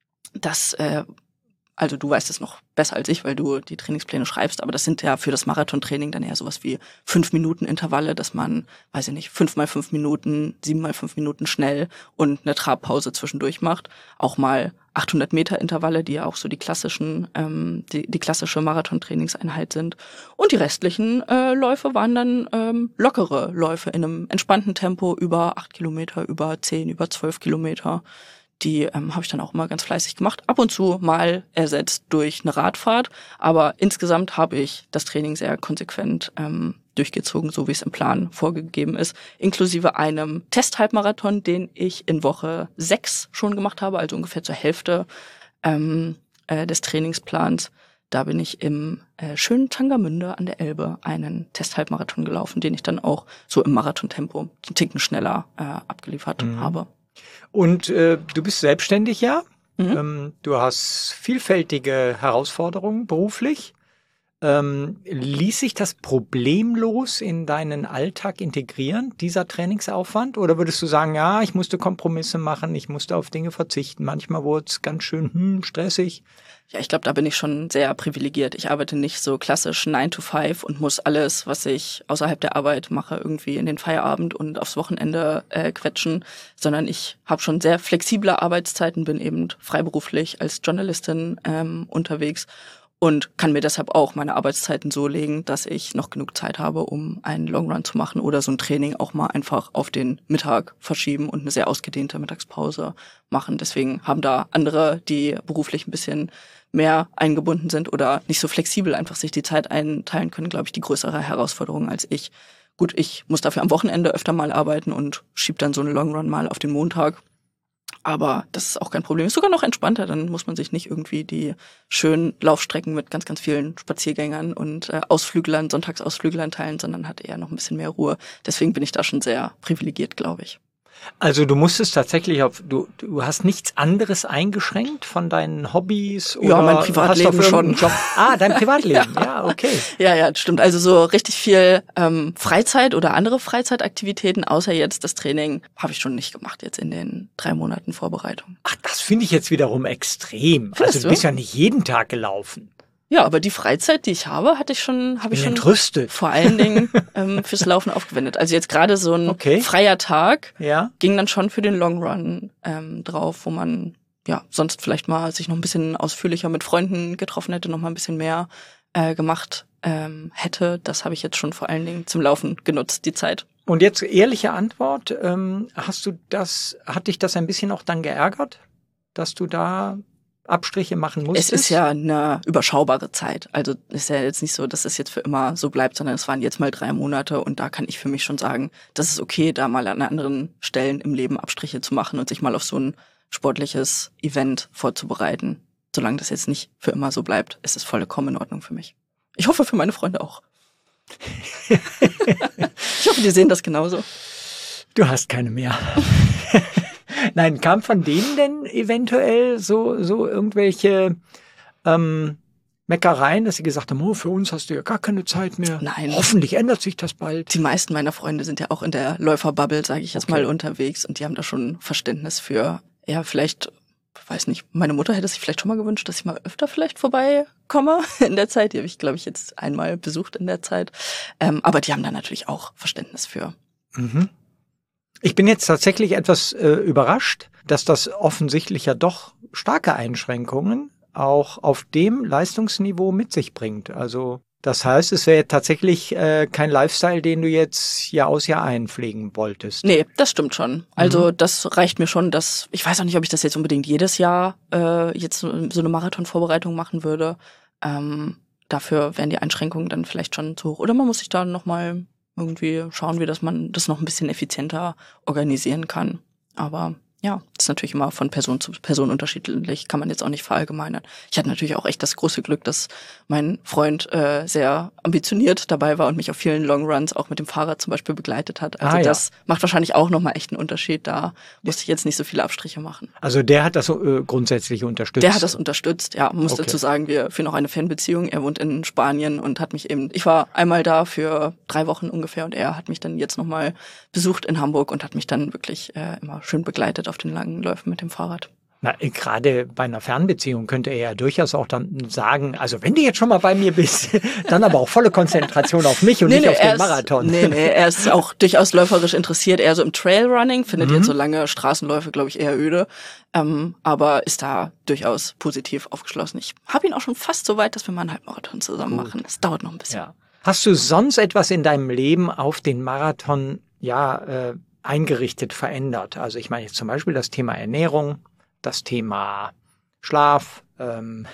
Das äh, Also du weißt es noch besser als ich, weil du die Trainingspläne schreibst, aber das sind ja für das Marathontraining dann eher sowas wie fünf Minuten Intervalle, dass man, weiß ich nicht, fünf mal fünf Minuten, sieben mal fünf Minuten schnell und eine Trabpause zwischendurch macht. Auch mal achthundert Meter Intervalle, die ja auch so die klassischen, ähm, die, die klassische Marathontrainingseinheit sind. Und die restlichen äh, Läufe waren dann ähm, lockere Läufe in einem entspannten Tempo über acht Kilometer, über zehn, über zwölf Kilometer. Die ähm, habe ich dann auch immer ganz fleißig gemacht. Ab und zu mal ersetzt durch eine Radfahrt. Aber insgesamt habe ich das Training sehr konsequent ähm, durchgezogen, so wie es im Plan vorgegeben ist. Inklusive einem Testhalbmarathon, den ich in Woche sechs schon gemacht habe, also ungefähr zur Hälfte ähm, äh, des Trainingsplans. Da bin ich im äh, schönen Tangermünde an der Elbe einen Testhalbmarathon gelaufen, den ich dann auch so im Marathontempo einen Ticken schneller äh, abgeliefert mhm. habe. Und äh, du bist selbstständig, ja? Mhm. Ähm, du hast vielfältige Herausforderungen beruflich. Ähm, ließ sich das problemlos in deinen Alltag integrieren, dieser Trainingsaufwand? Oder würdest du sagen, ja, ich musste Kompromisse machen, ich musste auf Dinge verzichten, manchmal wurde es ganz schön hm, stressig? Ja, ich glaube, da bin ich schon sehr privilegiert. Ich arbeite nicht so klassisch nine to five und muss alles, was ich außerhalb der Arbeit mache, irgendwie in den Feierabend und aufs Wochenende äh, quetschen, sondern ich habe schon sehr flexible Arbeitszeiten, bin eben freiberuflich als Journalistin ähm, unterwegs und kann mir deshalb auch meine Arbeitszeiten so legen, dass ich noch genug Zeit habe, um einen Long Run zu machen oder so ein Training auch mal einfach auf den Mittag verschieben und eine sehr ausgedehnte Mittagspause machen. Deswegen haben da andere, die beruflich ein bisschen mehr eingebunden sind oder nicht so flexibel einfach sich die Zeit einteilen können, glaube ich, die größere Herausforderung als ich. Gut, ich muss dafür am Wochenende öfter mal arbeiten und schiebe dann so einen Long Run mal auf den Montag. Aber das ist auch kein Problem. Ist sogar noch entspannter. Dann muss man sich nicht irgendwie die schönen Laufstrecken mit ganz, ganz vielen Spaziergängern und äh, Ausflüglern, Sonntagsausflüglern teilen, sondern hat eher noch ein bisschen mehr Ruhe. Deswegen bin ich da schon sehr privilegiert, glaube ich. Also du musstest tatsächlich auf, du, du hast nichts anderes eingeschränkt von deinen Hobbys? Oder ja, mein Privatleben schon. Job? Ah, dein Privatleben, ja. ja, okay. Ja, ja, stimmt. Also so richtig viel ähm, Freizeit oder andere Freizeitaktivitäten, außer jetzt das Training, habe ich schon nicht gemacht jetzt in den drei Monaten Vorbereitung. Ach, das finde ich jetzt wiederum extrem. Findest also du bist du? ja nicht jeden Tag gelaufen. Ja, aber die Freizeit, die ich habe, hatte ich schon, habe ich schon entrüstet. vor allen Dingen ähm, fürs Laufen aufgewendet. Also jetzt gerade so ein okay. freier Tag ja. ging dann schon für den Long Run ähm, drauf, wo man ja sonst vielleicht mal sich noch ein bisschen ausführlicher mit Freunden getroffen hätte, noch mal ein bisschen mehr äh, gemacht ähm, hätte. Das habe ich jetzt schon vor allen Dingen zum Laufen genutzt, die Zeit. Und jetzt ehrliche Antwort, ähm, hast du das, hat dich das ein bisschen auch dann geärgert, dass du da Abstriche machen musstest? Es ist ja eine überschaubare Zeit. Also ist ja jetzt nicht so, dass es jetzt für immer so bleibt, sondern es waren jetzt mal drei Monate und da kann ich für mich schon sagen, das ist okay, da mal an anderen Stellen im Leben Abstriche zu machen und sich mal auf so ein sportliches Event vorzubereiten. Solange das jetzt nicht für immer so bleibt, ist es vollkommen in Ordnung für mich. Ich hoffe für meine Freunde auch. Ich hoffe, die sehen das genauso. Du hast keine mehr. Nein, kam von denen denn eventuell so so irgendwelche ähm, Meckereien, dass sie gesagt haben, oh, für uns hast du ja gar keine Zeit mehr. Nein. Hoffentlich ändert sich das bald. Die meisten meiner Freunde sind ja auch in der Läuferbubble, sage ich jetzt okay. mal, unterwegs und die haben da schon Verständnis für, ja, vielleicht, weiß nicht, meine Mutter hätte sich vielleicht schon mal gewünscht, dass ich mal öfter vielleicht vorbeikomme in der Zeit. Die habe ich, glaube ich, jetzt einmal besucht in der Zeit. Ähm, aber die haben da natürlich auch Verständnis für. Mhm. Ich bin jetzt tatsächlich etwas äh, überrascht, dass das offensichtlich ja doch starke Einschränkungen auch auf dem Leistungsniveau mit sich bringt. Also das heißt, es wäre tatsächlich äh, kein Lifestyle, den du jetzt Jahr aus Jahr ein pflegen wolltest. Nee, das stimmt schon. Also Mhm. das reicht mir schon, dass ich weiß auch nicht, ob ich das jetzt unbedingt jedes Jahr äh, jetzt so eine Marathonvorbereitung machen würde. Ähm, dafür wären die Einschränkungen dann vielleicht schon zu hoch. Oder man muss sich da nochmal irgendwie schauen wir, dass man das noch ein bisschen effizienter organisieren kann. Aber ja, das ist natürlich immer von Person zu Person unterschiedlich, kann man jetzt auch nicht verallgemeinern. Ich hatte natürlich auch echt das große Glück, dass mein Freund äh, sehr ambitioniert dabei war und mich auf vielen Longruns auch mit dem Fahrrad zum Beispiel begleitet hat. Also ah, ja. das macht wahrscheinlich auch nochmal echt einen Unterschied. Da musste ich jetzt nicht so viele Abstriche machen. Also der hat das äh, grundsätzlich unterstützt? Der hat das unterstützt, ja. Muss okay. dazu sagen, wir führen auch eine Fernbeziehung. Er wohnt in Spanien und hat mich eben, ich war einmal da für drei Wochen ungefähr und er hat mich dann jetzt nochmal besucht in Hamburg und hat mich dann wirklich äh, immer schön begleitet auf den langen Läufen mit dem Fahrrad. Na, gerade bei einer Fernbeziehung könnte er ja durchaus auch dann sagen, also wenn du jetzt schon mal bei mir bist, dann aber auch volle Konzentration auf mich und nee, nicht nee, auf den Marathon. Ist, nee, nee, er ist auch durchaus läuferisch interessiert, eher so im Trailrunning, findet mhm. jetzt so lange Straßenläufe, glaube ich, eher öde, ähm, aber ist da durchaus positiv aufgeschlossen. Ich habe ihn auch schon fast so weit, dass wir mal einen Halbmarathon zusammen Gut. machen. Das dauert noch ein bisschen. Ja. Hast du sonst etwas in deinem Leben auf den Marathon, ja, äh, eingerichtet, verändert? Also ich meine jetzt zum Beispiel das Thema Ernährung, das Thema Schlaf, ähm,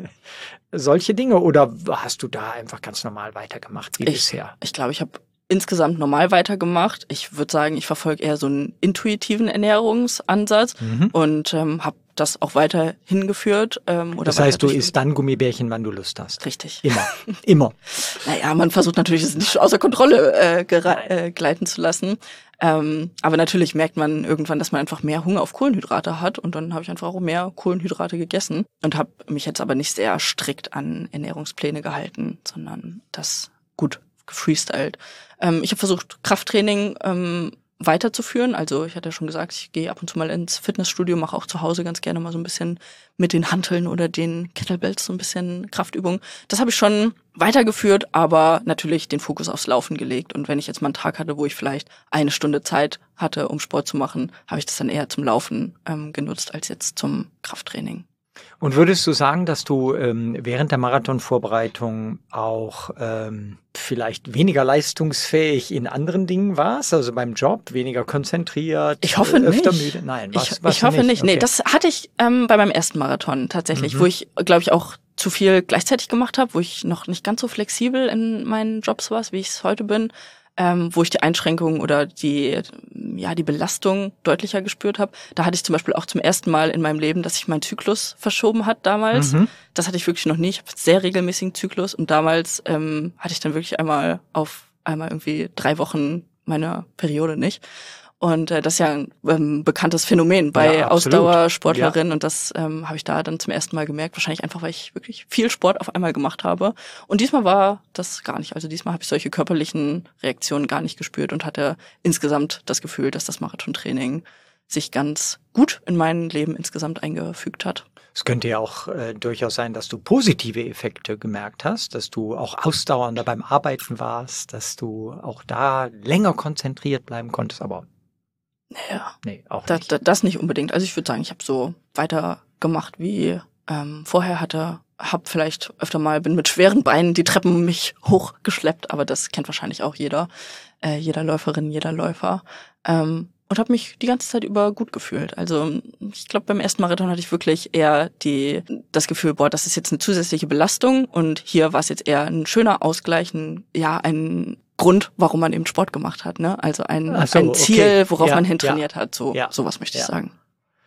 solche Dinge, oder hast du da einfach ganz normal weitergemacht wie ich, bisher? Ich glaube, ich habe insgesamt normal weitergemacht. Ich würde sagen, ich verfolge eher so einen intuitiven Ernährungsansatz mhm. und ähm, habe das auch weiter hingeführt. Ähm, oder das heißt, du isst dann Gummibärchen, wann du Lust hast? Richtig. Immer. Immer. Naja, man versucht natürlich, es nicht außer Kontrolle äh, gere- äh, gleiten zu lassen. Ähm, aber natürlich merkt man irgendwann, dass man einfach mehr Hunger auf Kohlenhydrate hat. Und dann habe ich einfach auch mehr Kohlenhydrate gegessen und habe mich jetzt aber nicht sehr strikt an Ernährungspläne gehalten, sondern das gut gefreestylt. Ähm, ich habe versucht, Krafttraining ähm, weiterzuführen. Also ich hatte ja schon gesagt, ich gehe ab und zu mal ins Fitnessstudio, mache auch zu Hause ganz gerne mal so ein bisschen mit den Hanteln oder den Kettlebells so ein bisschen Kraftübungen. Das habe ich schon weitergeführt, aber natürlich den Fokus aufs Laufen gelegt. Und wenn ich jetzt mal einen Tag hatte, wo ich vielleicht eine Stunde Zeit hatte, um Sport zu machen, habe ich das dann eher zum Laufen ähm, genutzt als jetzt zum Krafttraining. Und würdest du sagen, dass du ähm, während der Marathonvorbereitung auch ähm, vielleicht weniger leistungsfähig in anderen Dingen warst? Also beim Job, weniger konzentriert? Ich hoffe äh, öfter nicht. Müde? Nein, was, ich, was ich hoffe nicht. nicht. Okay. Nee, das hatte ich ähm, bei meinem ersten Marathon tatsächlich, mhm. wo ich, glaube ich, auch zu viel gleichzeitig gemacht habe, wo ich noch nicht ganz so flexibel in meinen Jobs war, wie ich es heute bin. Ähm, wo ich die Einschränkungen oder die ja die Belastung deutlicher gespürt habe. Da hatte ich zum Beispiel auch zum ersten Mal in meinem Leben, dass sich mein Zyklus verschoben hat damals. Mhm. Das hatte ich wirklich noch nie. Ich habe sehr regelmäßigen Zyklus und damals ähm, hatte ich dann wirklich einmal auf einmal irgendwie drei Wochen meine Periode nicht. Und äh, das ist ja ein ähm, bekanntes Phänomen bei ja, Ausdauersportlerinnen. Ja. Und das ähm, habe ich da dann zum ersten Mal gemerkt. Wahrscheinlich einfach, weil ich wirklich viel Sport auf einmal gemacht habe. Und diesmal war das gar nicht. Also diesmal habe ich solche körperlichen Reaktionen gar nicht gespürt und hatte insgesamt das Gefühl, dass das Marathontraining sich ganz gut in mein Leben insgesamt eingefügt hat. Es könnte ja auch äh, durchaus sein, dass du positive Effekte gemerkt hast, dass du auch ausdauernder beim Arbeiten warst, dass du auch da länger konzentriert bleiben konntest, aber Naja, nee, auch da, nicht. Da, das nicht unbedingt. Also ich würde sagen, ich habe so weitergemacht wie ähm, vorher hatte, habe vielleicht öfter mal, bin mit schweren Beinen die Treppen mich hochgeschleppt, aber das kennt wahrscheinlich auch jeder, äh, jeder Läuferin, jeder Läufer. Ähm, und habe mich die ganze Zeit über gut gefühlt. Also ich glaube, beim ersten Marathon hatte ich wirklich eher die das Gefühl, boah, das ist jetzt eine zusätzliche Belastung und hier war es jetzt eher ein schöner Ausgleich, ein, ja, ein Grund, warum man eben Sport gemacht hat, ne? Also ein, so, ein Ziel, okay. worauf ja, man hintrainiert ja, hat. So, ja, sowas möchte ich ja. sagen.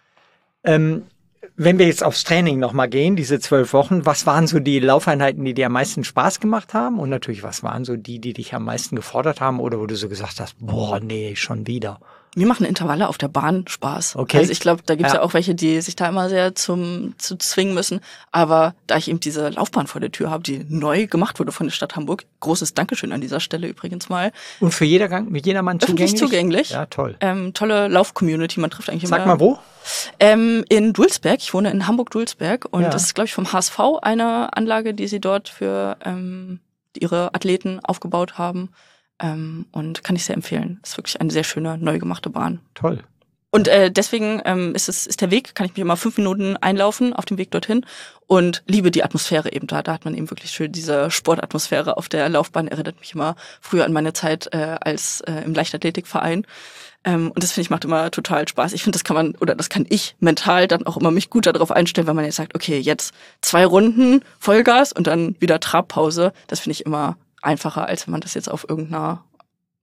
Ähm, wenn wir jetzt aufs Training nochmal gehen, diese zwölf Wochen, was waren so die Laufeinheiten, die dir am meisten Spaß gemacht haben? Und natürlich, was waren so die, die dich am meisten gefordert haben oder wo du so gesagt hast, boah, nee, schon wieder? Mir machen Intervalle auf der Bahn Spaß. Okay. Also ich glaube, da gibt's ja. ja auch welche, die sich da immer sehr zum zu zwingen müssen. Aber da ich eben diese Laufbahn vor der Tür habe, die neu gemacht wurde von der Stadt Hamburg, großes Dankeschön an dieser Stelle übrigens mal. Und für jeder Gang, mit jedermann zugänglich? Öffentlich zugänglich. Ja, toll. Ähm, tolle Lauf-Community, man trifft eigentlich immer. Sag mal wo? Ähm, in Dulsberg. Ich wohne in Hamburg-Dulsberg und ja. das ist, glaube ich, vom H S V eine Anlage, die sie dort für ähm, ihre Athleten aufgebaut haben. Ähm, und kann ich sehr empfehlen. Das ist wirklich eine sehr schöne, neu gemachte Bahn. Toll. Und äh, deswegen ähm, ist es ist der Weg, kann ich mich immer fünf Minuten einlaufen auf dem Weg dorthin und liebe die Atmosphäre eben da. Da hat man eben wirklich schön diese Sportatmosphäre auf der Laufbahn. Erinnert mich immer früher an meine Zeit äh, als äh, im Leichtathletikverein. Ähm, und das finde ich macht immer total Spaß. Ich finde, das kann man oder das kann ich mental dann auch immer mich gut darauf einstellen, wenn man jetzt sagt, okay, jetzt zwei Runden Vollgas und dann wieder Trabpause. Das finde ich immer einfacher, als wenn man das jetzt auf irgendeiner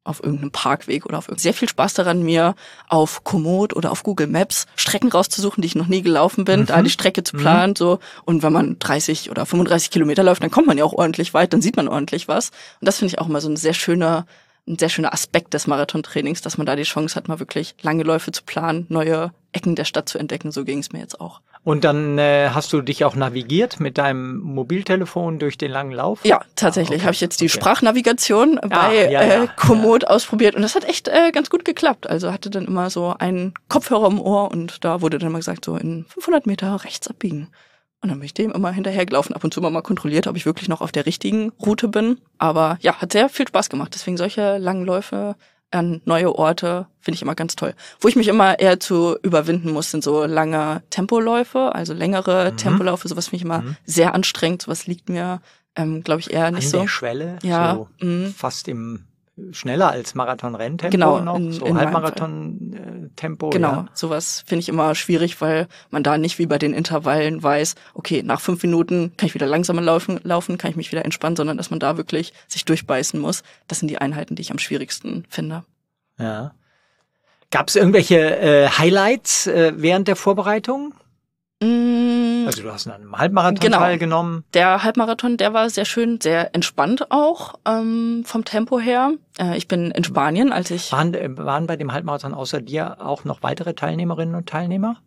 auf irgendeinem Parkweg oder auf sehr viel Spaß daran, mir auf Komoot oder auf Google Maps Strecken rauszusuchen, die ich noch nie gelaufen bin, mhm. da die Strecke zu planen, mhm. so. Und wenn man dreißig oder fünfunddreißig Kilometer läuft, dann kommt man ja auch ordentlich weit, dann sieht man ordentlich was. Und das finde ich auch immer so ein sehr schöner, ein sehr schöner Aspekt des Marathontrainings, dass man da die Chance hat, mal wirklich lange Läufe zu planen, neue Ecken der Stadt zu entdecken. So ging es mir jetzt auch. Und dann äh, hast du dich auch navigiert mit deinem Mobiltelefon durch den langen Lauf? Ja, tatsächlich. Ah, okay. Habe ich jetzt die okay. Sprachnavigation bei ah, ja, ja, äh, Komoot ja. ausprobiert und das hat echt äh, ganz gut geklappt. Also hatte dann immer so einen Kopfhörer im Ohr und da wurde dann mal gesagt, so in fünfhundert Meter rechts abbiegen. Und dann bin ich dem immer hinterhergelaufen, ab und zu mal kontrolliert, ob ich wirklich noch auf der richtigen Route bin. Aber ja, hat sehr viel Spaß gemacht. Deswegen solche langen Läufe an neue Orte finde ich immer ganz toll. Wo ich mich immer eher zu überwinden muss, sind so lange Tempoläufe, also längere mhm. Tempoläufe. Sowas finde ich immer mhm. sehr anstrengend. Sowas liegt mir, ähm, glaube ich, eher nicht an so. An der Schwelle, ja, so mh. fast im schneller als Marathon-Renntempo genau, noch, in, so in Halbmarathon-Tempo. Genau, ja. sowas finde ich immer schwierig, weil man da nicht wie bei den Intervallen weiß, okay, nach fünf Minuten kann ich wieder langsamer laufen, laufen, kann ich mich wieder entspannen, sondern dass man da wirklich sich durchbeißen muss. Das sind die Einheiten, die ich am schwierigsten finde. Ja. Gab es irgendwelche äh, Highlights äh, während der Vorbereitung? Also du hast einen Halbmarathon genau. teilgenommen. Der Halbmarathon, der war sehr schön, sehr entspannt auch ähm, vom Tempo her. Äh, ich bin in Spanien, als ich... Waren, waren bei dem Halbmarathon außer dir auch noch weitere Teilnehmerinnen und Teilnehmer?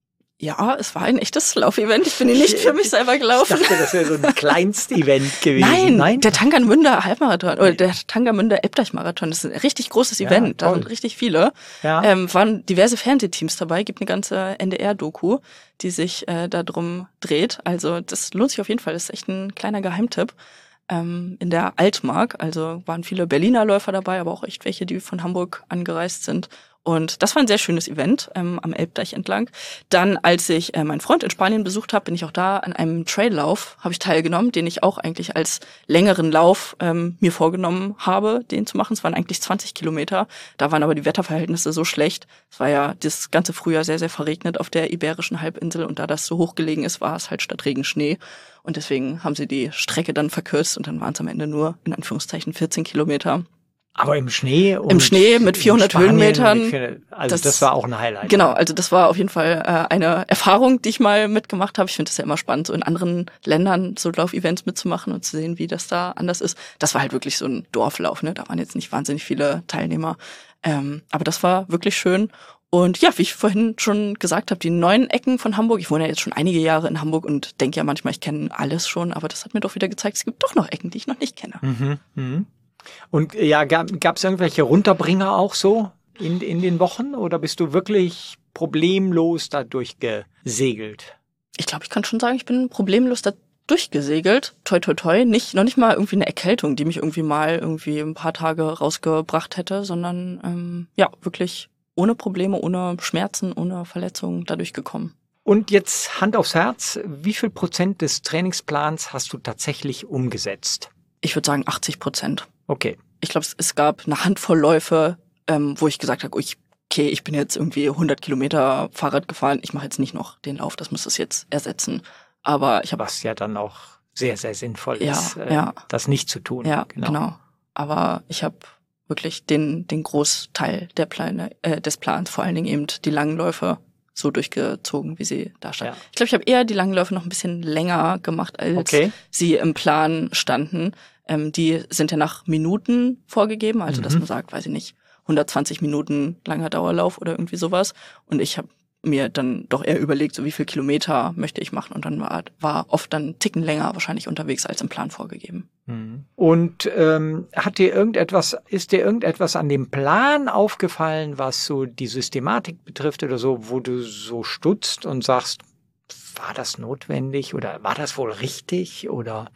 Ja, es war ein echtes Laufevent. Ich bin hier nicht für mich selber gelaufen. Ich dachte, das wäre so ein Kleinst-Event gewesen. Nein, Nein, der Tangermünder Halbmarathon oder der Tangermünder Elbdeich-Marathon, das ist ein richtig großes Event. Ja, da sind richtig viele. Ja. Ähm, waren diverse Fernsehteams dabei, gibt eine ganze N D R-Doku, die sich äh, da drum dreht. Also das lohnt sich auf jeden Fall. Das ist echt ein kleiner Geheimtipp. Ähm, in der Altmark, also waren viele Berliner Läufer dabei, aber auch echt welche, die von Hamburg angereist sind. Und das war ein sehr schönes Event ähm, am Elbdeich entlang. Dann, als ich äh, meinen Freund in Spanien besucht habe, bin ich auch da an einem Traillauf, habe ich teilgenommen, den ich auch eigentlich als längeren Lauf ähm, mir vorgenommen habe, den zu machen. Es waren eigentlich zwanzig Kilometer. Da waren aber die Wetterverhältnisse so schlecht. Es war ja das ganze Frühjahr sehr, sehr verregnet auf der Iberischen Halbinsel. Und da das so hoch gelegen ist, war es halt statt Regen Schnee. Und deswegen haben sie die Strecke dann verkürzt und dann waren es am Ende nur, in Anführungszeichen, vierzehn Kilometer. Aber im Schnee? Und Im Schnee mit vierhundert Höhenmetern. Mit vierhundert, also das, das war auch ein Highlight. Genau, also das war auf jeden Fall äh, eine Erfahrung, die ich mal mitgemacht habe. Ich finde es ja immer spannend, so in anderen Ländern so Laufevents mitzumachen und zu sehen, wie das da anders ist. Das war halt wirklich so ein Dorflauf, ne? Da waren jetzt nicht wahnsinnig viele Teilnehmer. Ähm, aber das war wirklich schön. Und ja, wie ich vorhin schon gesagt habe, die neuen Ecken von Hamburg. Ich wohne ja jetzt schon einige Jahre in Hamburg und denke ja manchmal, ich kenne alles schon. Aber das hat mir doch wieder gezeigt, es gibt doch noch Ecken, die ich noch nicht kenne. Mhm, mhm. Und ja, gab es irgendwelche Runterbringer auch so in, in den Wochen oder bist du wirklich problemlos da durchgesegelt? Ich glaube, ich kann schon sagen, ich bin problemlos da durchgesegelt. Toi, toi, toi. Nicht, noch nicht mal irgendwie eine Erkältung, die mich irgendwie mal irgendwie ein paar Tage rausgebracht hätte, sondern ähm, ja, wirklich ohne Probleme, ohne Schmerzen, ohne Verletzungen da durchgekommen. Und jetzt Hand aufs Herz, wie viel Prozent des Trainingsplans hast du tatsächlich umgesetzt? Ich würde sagen achtzig Prozent. Okay. Ich glaube, es, es gab eine Handvoll Läufe, ähm, wo ich gesagt habe, oh, ich, okay, ich bin jetzt irgendwie hundert Kilometer Fahrrad gefahren, ich mache jetzt nicht noch den Lauf, das muss das jetzt ersetzen. Aber ich habe... Was ja dann auch sehr, sehr sinnvoll ja, ist, äh, ja. das nicht zu tun. Ja, genau. genau. Aber ich habe wirklich den den Großteil der Pläne, äh, des Plans, vor allen Dingen eben die langen Läufe, so durchgezogen, wie sie da standen. Ja. Ich glaube, ich habe eher die langen Läufe noch ein bisschen länger gemacht, als okay. sie im Plan standen. Ähm, die sind ja nach Minuten vorgegeben, also mhm. dass man sagt, weiß ich nicht, hundertzwanzig Minuten langer Dauerlauf oder irgendwie sowas. Und ich habe mir dann doch eher überlegt, so wie viel Kilometer möchte ich machen. Und dann war, war oft dann einen Ticken länger wahrscheinlich unterwegs als im Plan vorgegeben. Mhm. Und ähm, hat dir irgendetwas, ist dir irgendetwas an dem Plan aufgefallen, was so die Systematik betrifft oder so, wo du so stutzt und sagst, war das notwendig oder war das wohl richtig oder?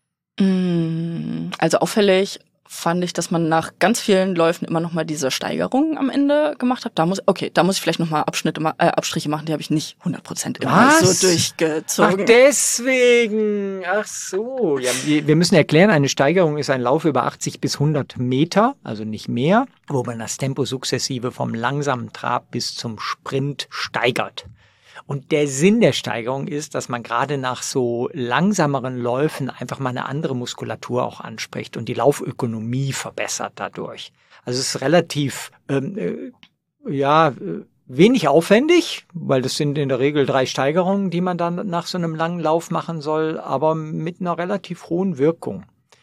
Also auffällig fand ich, dass man nach ganz vielen Läufen immer noch mal diese Steigerungen am Ende gemacht hat. Da muss, okay, da muss ich vielleicht noch mal Abschnitte, äh, Abstriche machen. Die habe ich nicht hundert Prozent immer Was? so durchgezogen. Ach, deswegen. Ach so. Ja, wir, wir müssen erklären, eine Steigerung ist ein Lauf über achtzig bis hundert Meter, also nicht mehr, wo man das Tempo sukzessive vom langsamen Trab bis zum Sprint steigert. Und der Sinn der Steigerung ist, dass man gerade nach so langsameren Läufen einfach mal eine andere Muskulatur auch anspricht und die Laufökonomie verbessert dadurch. Also es ist relativ, ähm, äh, ja, wenig aufwendig, weil das sind in der Regel drei Steigerungen, die man dann nach so einem langen Lauf machen soll, aber mit einer relativ hohen Wirkung.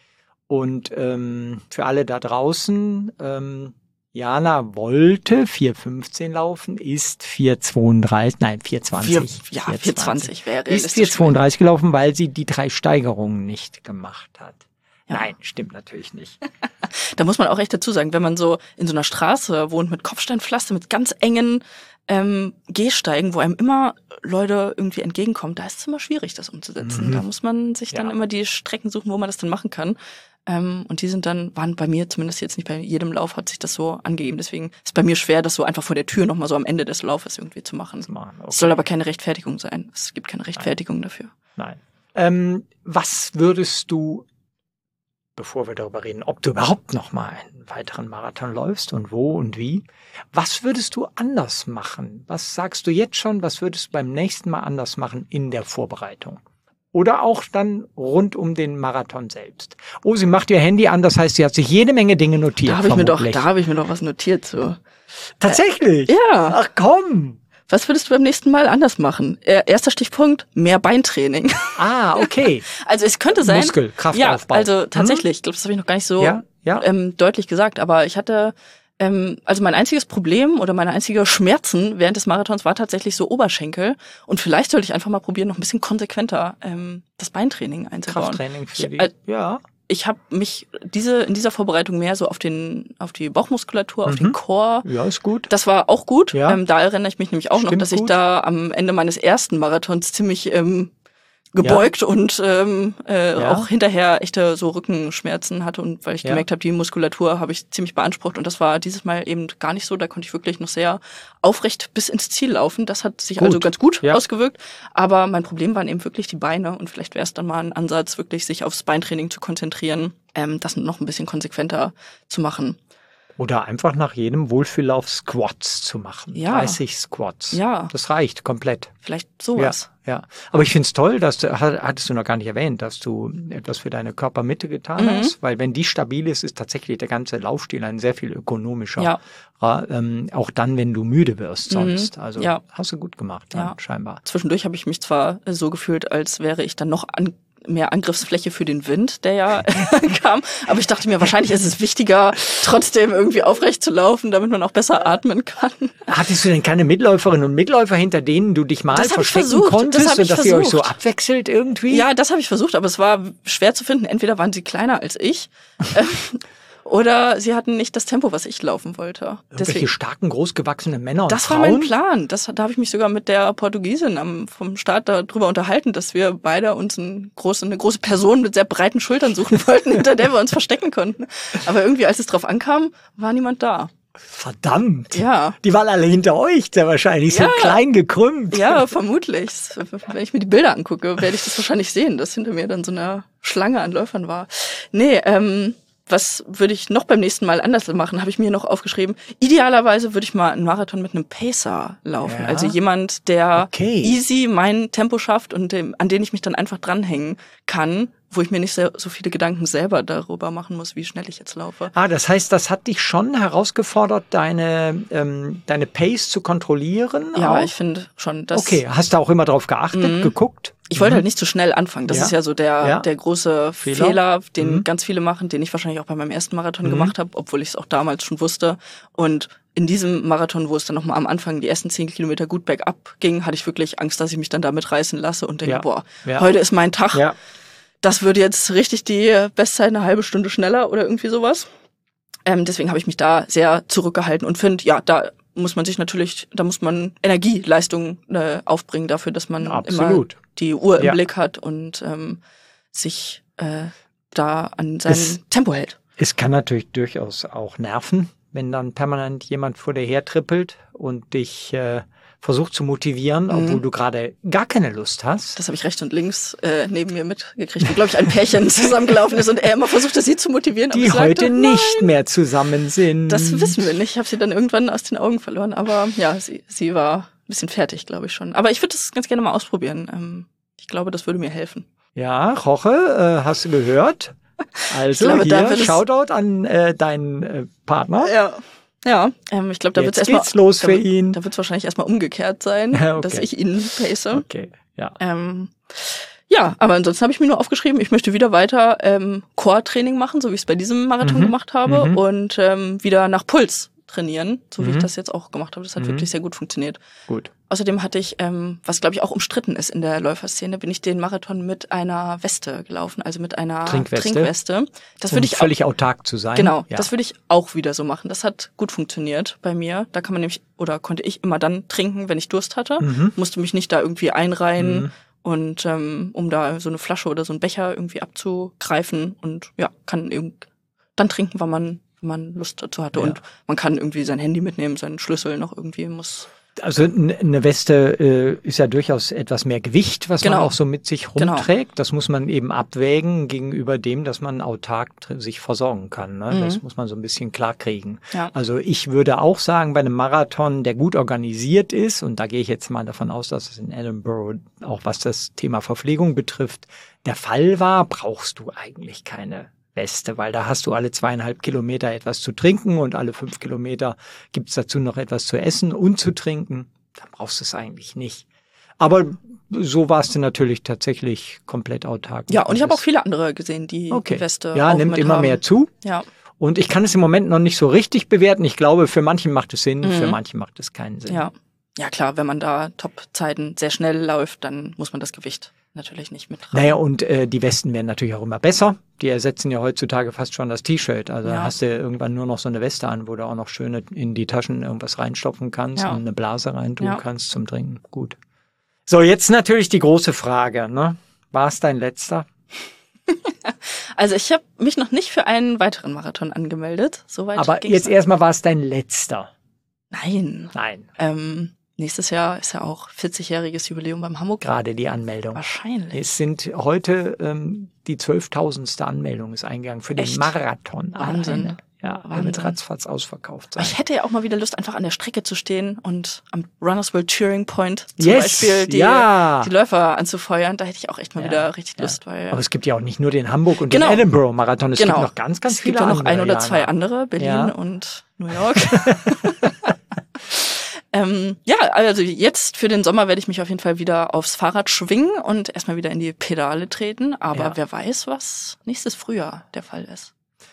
Und ähm, für alle da draußen, ähm, Jana wollte vier fünfzehn laufen, ist vier zweiunddreißig, nein, vier zwanzig. Ja, vier zwanzig wäre Ist vier zweiunddreißig gelaufen, weil sie die drei Steigerungen nicht gemacht hat. Ja. Nein, stimmt natürlich nicht. Da muss man auch echt dazu sagen, wenn man so in so einer Straße wohnt mit Kopfsteinpflaster, mit ganz engen ähm, Gehsteigen, wo einem immer Leute irgendwie entgegenkommen, da ist es immer schwierig, das umzusetzen. Mhm. Da muss man sich dann Ja. immer die Strecken suchen, wo man das dann machen kann. Ähm, und die sind dann, waren bei mir zumindest jetzt nicht bei jedem Lauf, hat sich das so angegeben. Deswegen ist bei mir schwer, das so einfach vor der Tür nochmal so am Ende des Laufes irgendwie zu machen. Zu machen, okay. Es soll aber keine Rechtfertigung sein. Es gibt keine Rechtfertigung dafür. Nein. Ähm, was würdest du, bevor wir darüber reden, ob du überhaupt noch mal einen weiteren Marathon läufst und wo und wie, was würdest du anders machen? Was sagst du jetzt schon, was würdest du beim nächsten Mal anders machen in der Vorbereitung? Oder auch dann rund um den Marathon selbst. Oh, sie macht ihr Handy an, das heißt, sie hat sich jede Menge Dinge notiert. Da habe ich mir doch, vermutlich. da habe ich mir doch was notiert so. Tatsächlich? Äh, ja. Ach komm. Was würdest du beim nächsten Mal anders machen? Äh, erster Stichpunkt, mehr Beintraining. Ah, okay. Also es könnte sein. Muskel, Kraftaufbau. Ja, also tatsächlich. Ich glaube, das habe ich noch gar nicht so Ja, ja. Ähm, deutlich gesagt. Aber ich hatte, ähm, also mein einziges Problem oder meine einzige Schmerzen während des Marathons war tatsächlich so Oberschenkel. Und vielleicht sollte ich einfach mal probieren, noch ein bisschen konsequenter ähm, das Beintraining einzubauen. Krafttraining für Ich, die. äh, Ja. Ich habe mich diese in dieser Vorbereitung mehr so auf den auf die Bauchmuskulatur, auf Mhm. den Core. Ja, ist gut. Das war auch gut. Ja. Ähm, da erinnere ich mich nämlich auch noch, Stimmt dass ich gut. da am Ende meines ersten Marathons ziemlich ähm, gebeugt und ähm, äh, Ja. auch hinterher echte so Rückenschmerzen hatte und weil ich Ja. gemerkt habe, die Muskulatur habe ich ziemlich beansprucht und das war dieses Mal eben gar nicht so. Da konnte ich wirklich noch sehr aufrecht bis ins Ziel laufen. Das hat sich Gut. also ganz gut Ja. ausgewirkt. Aber mein Problem waren eben wirklich die Beine und vielleicht wäre es dann mal ein Ansatz, wirklich sich aufs Beintraining zu konzentrieren, ähm, das noch ein bisschen konsequenter zu machen. Oder einfach nach jedem Wohlfühllauf Squats zu machen. Ja. dreißig Squats. Ja. Das reicht komplett. Vielleicht sowas. Ja, ja. Aber ich finde es toll, dass du, hat- hattest du noch gar nicht erwähnt, dass du etwas für deine Körpermitte getan Mhm. hast, weil wenn die stabil ist, ist tatsächlich der ganze Laufstil ein sehr viel ökonomischer. Ja. Ähm, auch dann, wenn du müde wirst sonst. Mhm. Also Ja. hast du gut gemacht, dann, Ja. scheinbar. Zwischendurch habe ich mich zwar so gefühlt, als wäre ich dann noch an mehr Angriffsfläche für den Wind, der ja kam. Aber ich dachte mir, wahrscheinlich ist es wichtiger, trotzdem irgendwie aufrecht zu laufen, damit man auch besser atmen kann. Hattest du denn keine Mitläuferinnen und Mitläufer, hinter denen du dich mal Das hab ich verstecken versucht, das konntest hab und ich dass ihr euch so versucht. abwechselt irgendwie? Ja, das habe ich versucht, aber es war schwer zu finden. Entweder waren sie kleiner als ich ähm, oder sie hatten nicht das Tempo, was ich laufen wollte. Irgendwelche starken, großgewachsene Männer und Das war Frauen? mein Plan. Das, da habe ich mich sogar mit der Portugiesin am, vom Start darüber unterhalten, dass wir beide uns ein große, eine große Person mit sehr breiten Schultern suchen wollten, hinter der wir uns verstecken konnten. Aber irgendwie, als es drauf ankam, war niemand da. Verdammt. Ja. Die waren alle hinter euch, sehr wahrscheinlich, so Ja. klein gekrümmt. Ja, vermutlich. Wenn ich mir die Bilder angucke, werde ich das wahrscheinlich sehen, dass hinter mir dann so eine Schlange an Läufern war. Nee, ähm, was würde ich noch beim nächsten Mal anders machen, habe ich mir noch aufgeschrieben. Idealerweise würde ich mal einen Marathon mit einem Pacer laufen. Ja. Also jemand, der Okay. easy mein Tempo schafft und dem, an den ich mich dann einfach dranhängen kann, wo ich mir nicht so, so viele Gedanken selber darüber machen muss, wie schnell ich jetzt laufe. Ah, das heißt, das hat dich schon herausgefordert, deine, ähm, deine Pace zu kontrollieren? Ja, auch? ich finde schon, dass... Okay, hast du auch immer drauf geachtet, Mhm. geguckt? Ich wollte halt nicht zu schnell anfangen. Das Ja. ist ja so der Ja. der große Fehler. Fehler, den Mhm. ganz viele machen, den ich wahrscheinlich auch bei meinem ersten Marathon Mhm. gemacht habe, obwohl ich es auch damals schon wusste. Und in diesem Marathon, wo es dann nochmal am Anfang die ersten zehn Kilometer gut bergab ging, hatte ich wirklich Angst, dass ich mich dann damit reißen lasse und denke, Ja. boah, Ja. heute ist mein Tag. Ja. Das wird jetzt richtig die Bestzeit eine halbe Stunde schneller oder irgendwie sowas. Ähm, deswegen habe ich mich da sehr zurückgehalten und finde, ja, da muss man sich natürlich, da muss man Energieleistung äh, aufbringen dafür, dass man Absolut. immer die Uhr im Ja. Blick hat und ähm, sich äh, da an sein Es- Tempo hält. Es kann natürlich durchaus auch nerven, wenn dann permanent jemand vor dir hertrippelt und dich äh, versucht zu motivieren, obwohl du gerade gar keine Lust hast. Das habe ich rechts und links äh, neben mir mitgekriegt, wo, glaube ich, ein Pärchen zusammengelaufen ist und er immer versuchte, sie zu motivieren. aber Die ich sagte, heute nein. nicht mehr zusammen sind. Das wissen wir nicht. Ich habe sie dann irgendwann aus den Augen verloren. Aber ja, sie, sie war bisschen fertig, glaube ich schon. Aber ich würde das ganz gerne mal ausprobieren. Ähm, ich glaube, das würde mir helfen. Ja, Roche, äh, hast du gehört? Also glaube, da hier, wird es- Shoutout an äh, deinen äh, Partner. Ja. Ja, ähm, ich glaube, da wird es Jetzt erstmal geht's los da, für wird- ihn. Da wird es wahrscheinlich erstmal umgekehrt sein, Ja, okay. dass ich ihn pace. Okay, ja. Ähm, ja, aber ansonsten habe ich mir nur aufgeschrieben, ich möchte wieder weiter ähm, Core-Training machen, so wie ich es bei diesem Marathon Mhm. gemacht habe, Mhm. und ähm, wieder nach Puls trainieren, so wie Mhm. ich das jetzt auch gemacht habe. Das hat Mhm. wirklich sehr gut funktioniert. Gut. Außerdem hatte ich, ähm, was glaube ich auch umstritten ist in der Läuferszene, bin ich den Marathon mit einer Weste gelaufen, also mit einer Trinkweste. Trinkweste. Das Um würde ich auch, völlig autark zu sein. genau, Ja. das würde ich auch wieder so machen. Das hat gut funktioniert bei mir. Da kann man nämlich, oder konnte ich immer dann trinken, wenn ich Durst hatte. Mhm. Musste mich nicht da irgendwie einreihen. Mhm. Und ähm, um da so eine Flasche oder so einen Becher irgendwie abzugreifen und ja, kann irgend dann trinken, wann man, wenn man Lust dazu hatte. Ja. Und man kann irgendwie sein Handy mitnehmen, seinen Schlüssel noch irgendwie muss. Also n- eine Weste äh, ist ja durchaus etwas mehr Gewicht, was Genau. man auch so mit sich Genau. rumträgt. Das muss man eben abwägen gegenüber dem, dass man autark tr- sich versorgen kann. Ne? Mhm. Das muss man so ein bisschen klar kriegen. Ja. Also ich würde auch sagen, bei einem Marathon, der gut organisiert ist, und da gehe ich jetzt mal davon aus, dass es in Edinburgh, auch was das Thema Verpflegung betrifft, der Fall war, brauchst du eigentlich keine Weste, weil da hast du alle zweieinhalb Kilometer etwas zu trinken und alle fünf Kilometer gibt's dazu noch etwas zu essen und zu trinken. Dann brauchst du es eigentlich nicht. Aber so warst du natürlich tatsächlich komplett autark. Ja, und ich habe auch Das- viele andere gesehen, die okay. die Weste Ja, auch nimmt mit immer haben. mehr zu. Ja, Und ich kann es im Moment noch nicht so richtig bewerten. Ich glaube, für manche macht es Sinn, Mhm. für manche macht es keinen Sinn. ja. Ja, klar, wenn man da Top-Zeiten sehr schnell läuft, dann muss man das Gewicht natürlich nicht mit rein. Naja, und äh, die Westen werden natürlich auch immer besser. Die ersetzen ja heutzutage fast schon das T-Shirt. Also Ja. hast du irgendwann nur noch so eine Weste an, wo du auch noch schön in die Taschen irgendwas reinstopfen kannst Ja. und eine Blase reintun Ja. kannst zum Trinken. Gut. So, jetzt natürlich die große Frage. Ne? War es dein letzter? Also ich habe mich noch nicht für einen weiteren Marathon angemeldet. Soweit Aber ging's jetzt noch. erstmal, war es dein letzter? Nein. Nein, Ähm, nächstes Jahr ist ja auch vierzigjähriges Jubiläum beim Hamburg. gerade die Anmeldung. Wahrscheinlich. Es sind heute ähm, die zwölftausendste Anmeldung ist eingegangen für den Echt? Marathon. Wahnsinn. Alleine. Ja, der wird Wahnsinn. ratzfatz ausverkauft sein. Ich hätte ja auch mal wieder Lust, einfach an der Strecke zu stehen und am Runners World Touring Point zum Yes, Beispiel die, ja. die Läufer anzufeuern. Da hätte ich auch echt mal Ja, wieder richtig ja. Lust, weil Aber es gibt ja auch nicht nur den Hamburg und Genau. den Edinburgh Marathon. Es Genau. gibt noch ganz, ganz es viele gibt ja noch andere, ein oder Jana. zwei andere, Berlin Ja. und New York. ähm, ja, also jetzt für den Sommer werde ich mich auf jeden Fall wieder aufs Fahrrad schwingen und erstmal wieder in die Pedale treten. Aber Ja. wer weiß, was nächstes Frühjahr der Fall ist.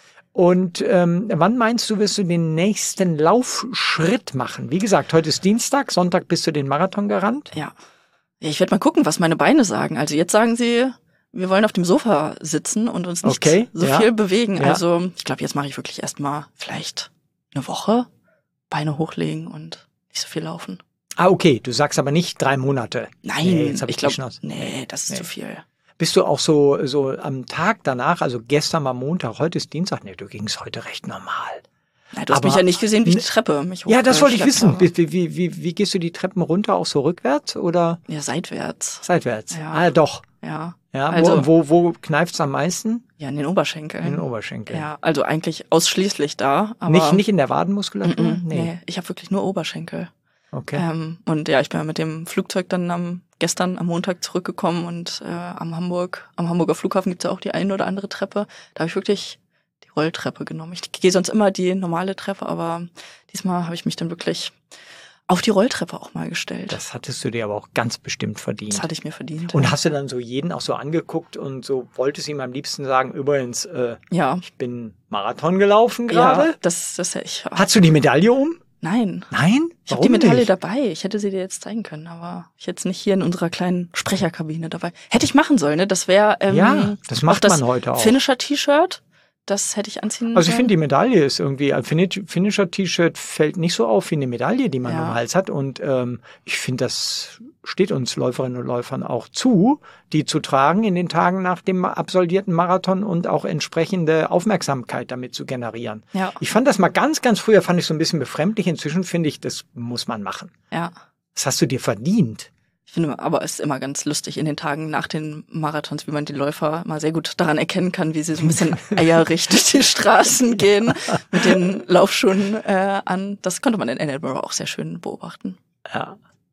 Und ähm, wann meinst du, wirst du den nächsten Laufschritt machen? Wie gesagt, heute ist Dienstag, Sonntag bist du den Marathon gerannt. Ja. Ja, ich werde mal gucken, was meine Beine sagen. Also jetzt sagen sie, wir wollen auf dem Sofa sitzen und uns nicht Okay, so ja. viel bewegen. Ja. Also ich glaube, jetzt mache ich wirklich erstmal vielleicht eine Woche Beine hochlegen und nicht so viel laufen. Ah, okay, du sagst aber nicht drei Monate. Nein, Nee, jetzt hab ich ich die glaube, Schnauze. nee, das ist Nee. zu viel. Bist du auch so so am Tag danach, also gestern war Montag, heute ist Dienstag? Nee, du ging's heute recht normal. Na, du hast Aber- mich ja nicht gesehen, wie ich die Treppe mich Ja, das wollte ich hochgeschleppt wissen. habe. Wie, wie, wie, wie gehst du die Treppen runter? Auch so rückwärts oder Ja, seitwärts. seitwärts? Ja. Ah, doch. Ja. Ja, Also- wo, wo, wo kneift's am meisten? Ja, in den Oberschenkeln. In den Oberschenkeln. Ja, also eigentlich ausschließlich da. Aber Nicht, nicht in der Wadenmuskulatur? Mm, nee, ich habe wirklich nur Oberschenkel. Okay. Ähm, und ja, ich bin ja mit dem Flugzeug dann am gestern am Montag zurückgekommen und äh, am Hamburg, am Hamburger Flughafen gibt's ja auch die eine oder andere Treppe. Da habe ich wirklich die Rolltreppe genommen. Ich gehe sonst immer die normale Treppe, aber diesmal habe ich mich dann wirklich auf die Rolltreppe auch mal gestellt. Das, Das hattest du dir aber auch ganz bestimmt verdient. hatte ich mir verdient. Und hast du dann so jeden auch so angeguckt und so wolltest ihm am liebsten sagen, übrigens, äh, ja, ich bin Marathon gelaufen ja, gerade? das, das ich. Hast du die Medaille um? Nein. Nein? Ich habe Warum die Medaille nicht? dabei. Ich hätte sie dir jetzt zeigen können, aber ich hätte es nicht hier in unserer kleinen Sprecherkabine dabei. Hätte ich machen sollen, ne? Das wäre ähm, Ja, das auch macht das man heute auch. Finisher-T-Shirt. Das hätte ich anziehen Also ich sollen. finde, die Medaille ist irgendwie, ein Finish- Finisher-T-Shirt fällt nicht so auf wie eine Medaille, die man Ja. am Hals hat. Und ähm, ich finde, das steht uns Läuferinnen und Läufern auch zu, die zu tragen in den Tagen nach dem absolvierten Marathon und auch entsprechende Aufmerksamkeit damit zu generieren. Ja, Ich fand das mal ganz, ganz früher, fand ich so ein bisschen befremdlich. Inzwischen finde ich, das muss man machen. ja. Das hast du dir verdient. Ich finde aber es ist immer ganz lustig in den Tagen nach den Marathons, wie man die Läufer mal sehr gut daran erkennen kann, wie sie so ein bisschen eierig durch die Straßen gehen mit den Laufschuhen äh, an. Das konnte man in Edinburgh auch sehr schön beobachten. Ja.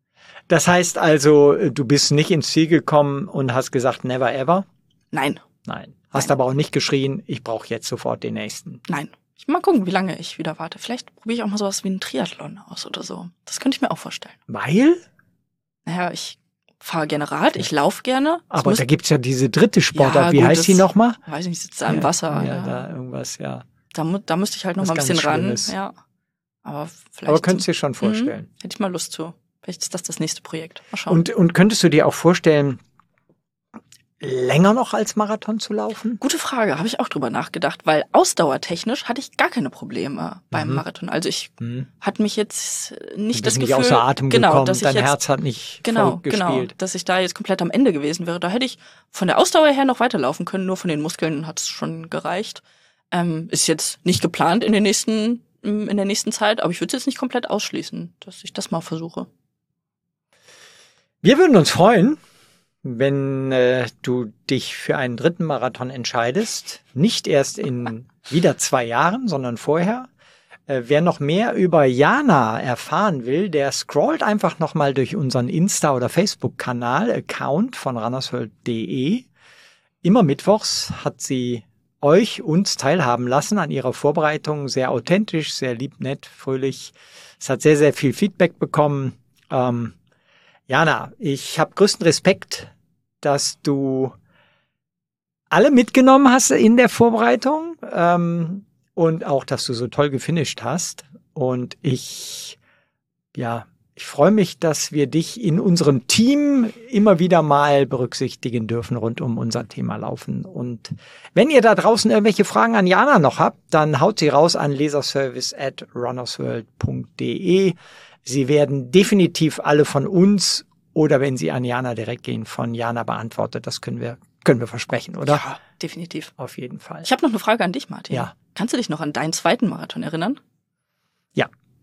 Das heißt also, du bist nicht ins Ziel gekommen und hast gesagt, never ever? Nein. Nein. Hast Nein. aber auch nicht geschrien, ich brauche jetzt sofort den nächsten. Nein. Ich mal gucken, wie lange ich wieder warte. Vielleicht probiere ich auch mal sowas wie einen Triathlon aus oder so. Das könnte ich mir auch vorstellen. Weil? Naja, ich fahre gerne Rad, ich laufe gerne. Das Aber muss, da gibt's ja diese dritte Sportart. Ja, Wie gut, heißt die das- nochmal? weiß ich nicht, sitzt da im Wasser. Ja, Ja, da irgendwas, ja. Da, mu- da müsste ich halt noch Was mal ein bisschen ganz ran. Schlimmes. Ja. Aber vielleicht. Aber könntest du dir schon Mhm. vorstellen. Hätte ich mal Lust zu. Vielleicht ist das das nächste Projekt. Mal schauen. Und, und könntest du dir auch vorstellen, länger noch als Marathon zu laufen? Gute Frage, habe ich auch drüber nachgedacht, weil ausdauertechnisch hatte ich gar keine Probleme beim Mhm. Marathon. Also ich Hm. hatte mich jetzt nicht Du das bist nicht Gefühl, außer Atem genau, gekommen, dass ich dein jetzt, Herz hat nicht genau, voll genau, gespielt. dass ich da jetzt komplett am Ende gewesen wäre. Da hätte ich von der Ausdauer her noch weiterlaufen können, nur von den Muskeln hat es schon gereicht. Ähm, ist jetzt nicht geplant in den nächsten, in der nächsten Zeit, aber ich würde es jetzt nicht komplett ausschließen, dass ich das mal versuche. Wir würden uns freuen, wenn äh, du dich für einen dritten Marathon entscheidest. Nicht erst in wieder zwei Jahren, sondern vorher. Äh, wer noch mehr über Jana erfahren will, der scrollt einfach nochmal durch unseren Insta- oder Facebook-Kanal, Account von runnersworld punkt de. Immer mittwochs hat sie euch, uns teilhaben lassen an ihrer Vorbereitung. Sehr authentisch, sehr lieb, nett, fröhlich. Es hat sehr, sehr viel Feedback bekommen. Ähm, Jana, ich habe größten Respekt, dass du alle mitgenommen hast in der Vorbereitung ähm, und auch, dass du so toll gefinisht hast. Und ich, ja, ich freue mich, dass wir dich in unserem Team immer wieder mal berücksichtigen dürfen rund um unser Thema Laufen. Und wenn ihr da draußen irgendwelche Fragen an Jana noch habt, dann haut sie raus an leserservice at runnersworld punkt de. Sie werden definitiv alle von uns oder wenn sie an Jana direkt gehen, von Jana beantwortet. Das können wir, können wir versprechen, oder? Ja, definitiv. Auf jeden Fall. Ich habe noch eine Frage an dich, Martin. Ja. Kannst du dich noch an deinen zweiten Marathon erinnern? Ja.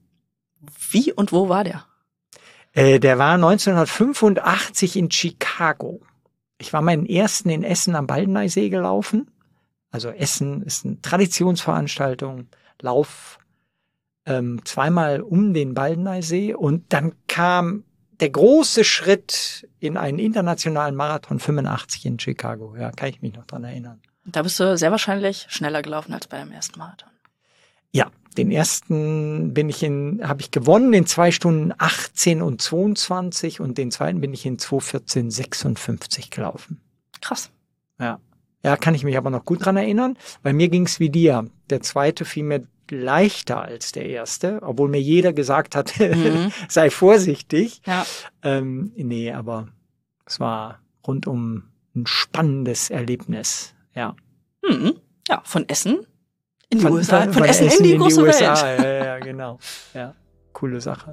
Wie und wo war der? Äh, der war neunzehnhundertfünfundachtzig in Chicago. Ich war meinen ersten in Essen am Baldeneysee gelaufen. Also Essen ist eine Traditionsveranstaltung, Lauf ähm, zweimal um den Baldeneysee. Und dann kam der große Schritt in einen internationalen Marathon fünfundachtzig in Chicago. Ja, kann ich mich noch dran erinnern. Da bist du sehr wahrscheinlich schneller gelaufen als bei deinem ersten Marathon. Ja, den ersten bin ich in, habe ich gewonnen in zwei Stunden achtzehn und zweiundzwanzig und den zweiten bin ich in zwei vierzehn sechsundfünfzig gelaufen. Krass. Ja. Ja, kann ich mich aber noch gut dran erinnern. Bei mir ging's wie dir. Der zweite fiel mir leichter als der erste, obwohl mir jeder gesagt hat, Mhm. sei vorsichtig. Ja. Ähm, nee, aber es war rundum ein spannendes Erlebnis. Ja. Mhm. Ja, von Essen in die Von, U S A. von, Von, von Essen, in die große U S A. Welt. Ja, ja, genau. Ja, coole Sache.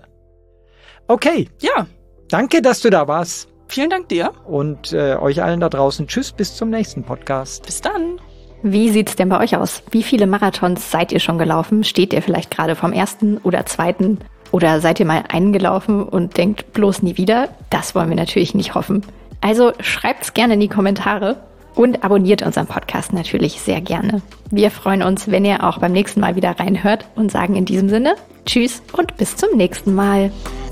Okay, Ja, danke, dass du da warst. vielen Dank dir. Und äh, euch allen da draußen. Tschüss, bis zum nächsten Podcast. Bis dann. Wie sieht's denn bei euch aus? Wie viele Marathons seid ihr schon gelaufen? Steht ihr vielleicht gerade vom ersten oder zweiten? Oder seid ihr mal einen gelaufen und denkt bloß nie wieder? Das wollen wir natürlich nicht hoffen. Also schreibt's gerne in die Kommentare und abonniert unseren Podcast natürlich sehr gerne. Wir freuen uns, wenn ihr auch beim nächsten Mal wieder reinhört und sagen in diesem Sinne Tschüss und bis zum nächsten Mal.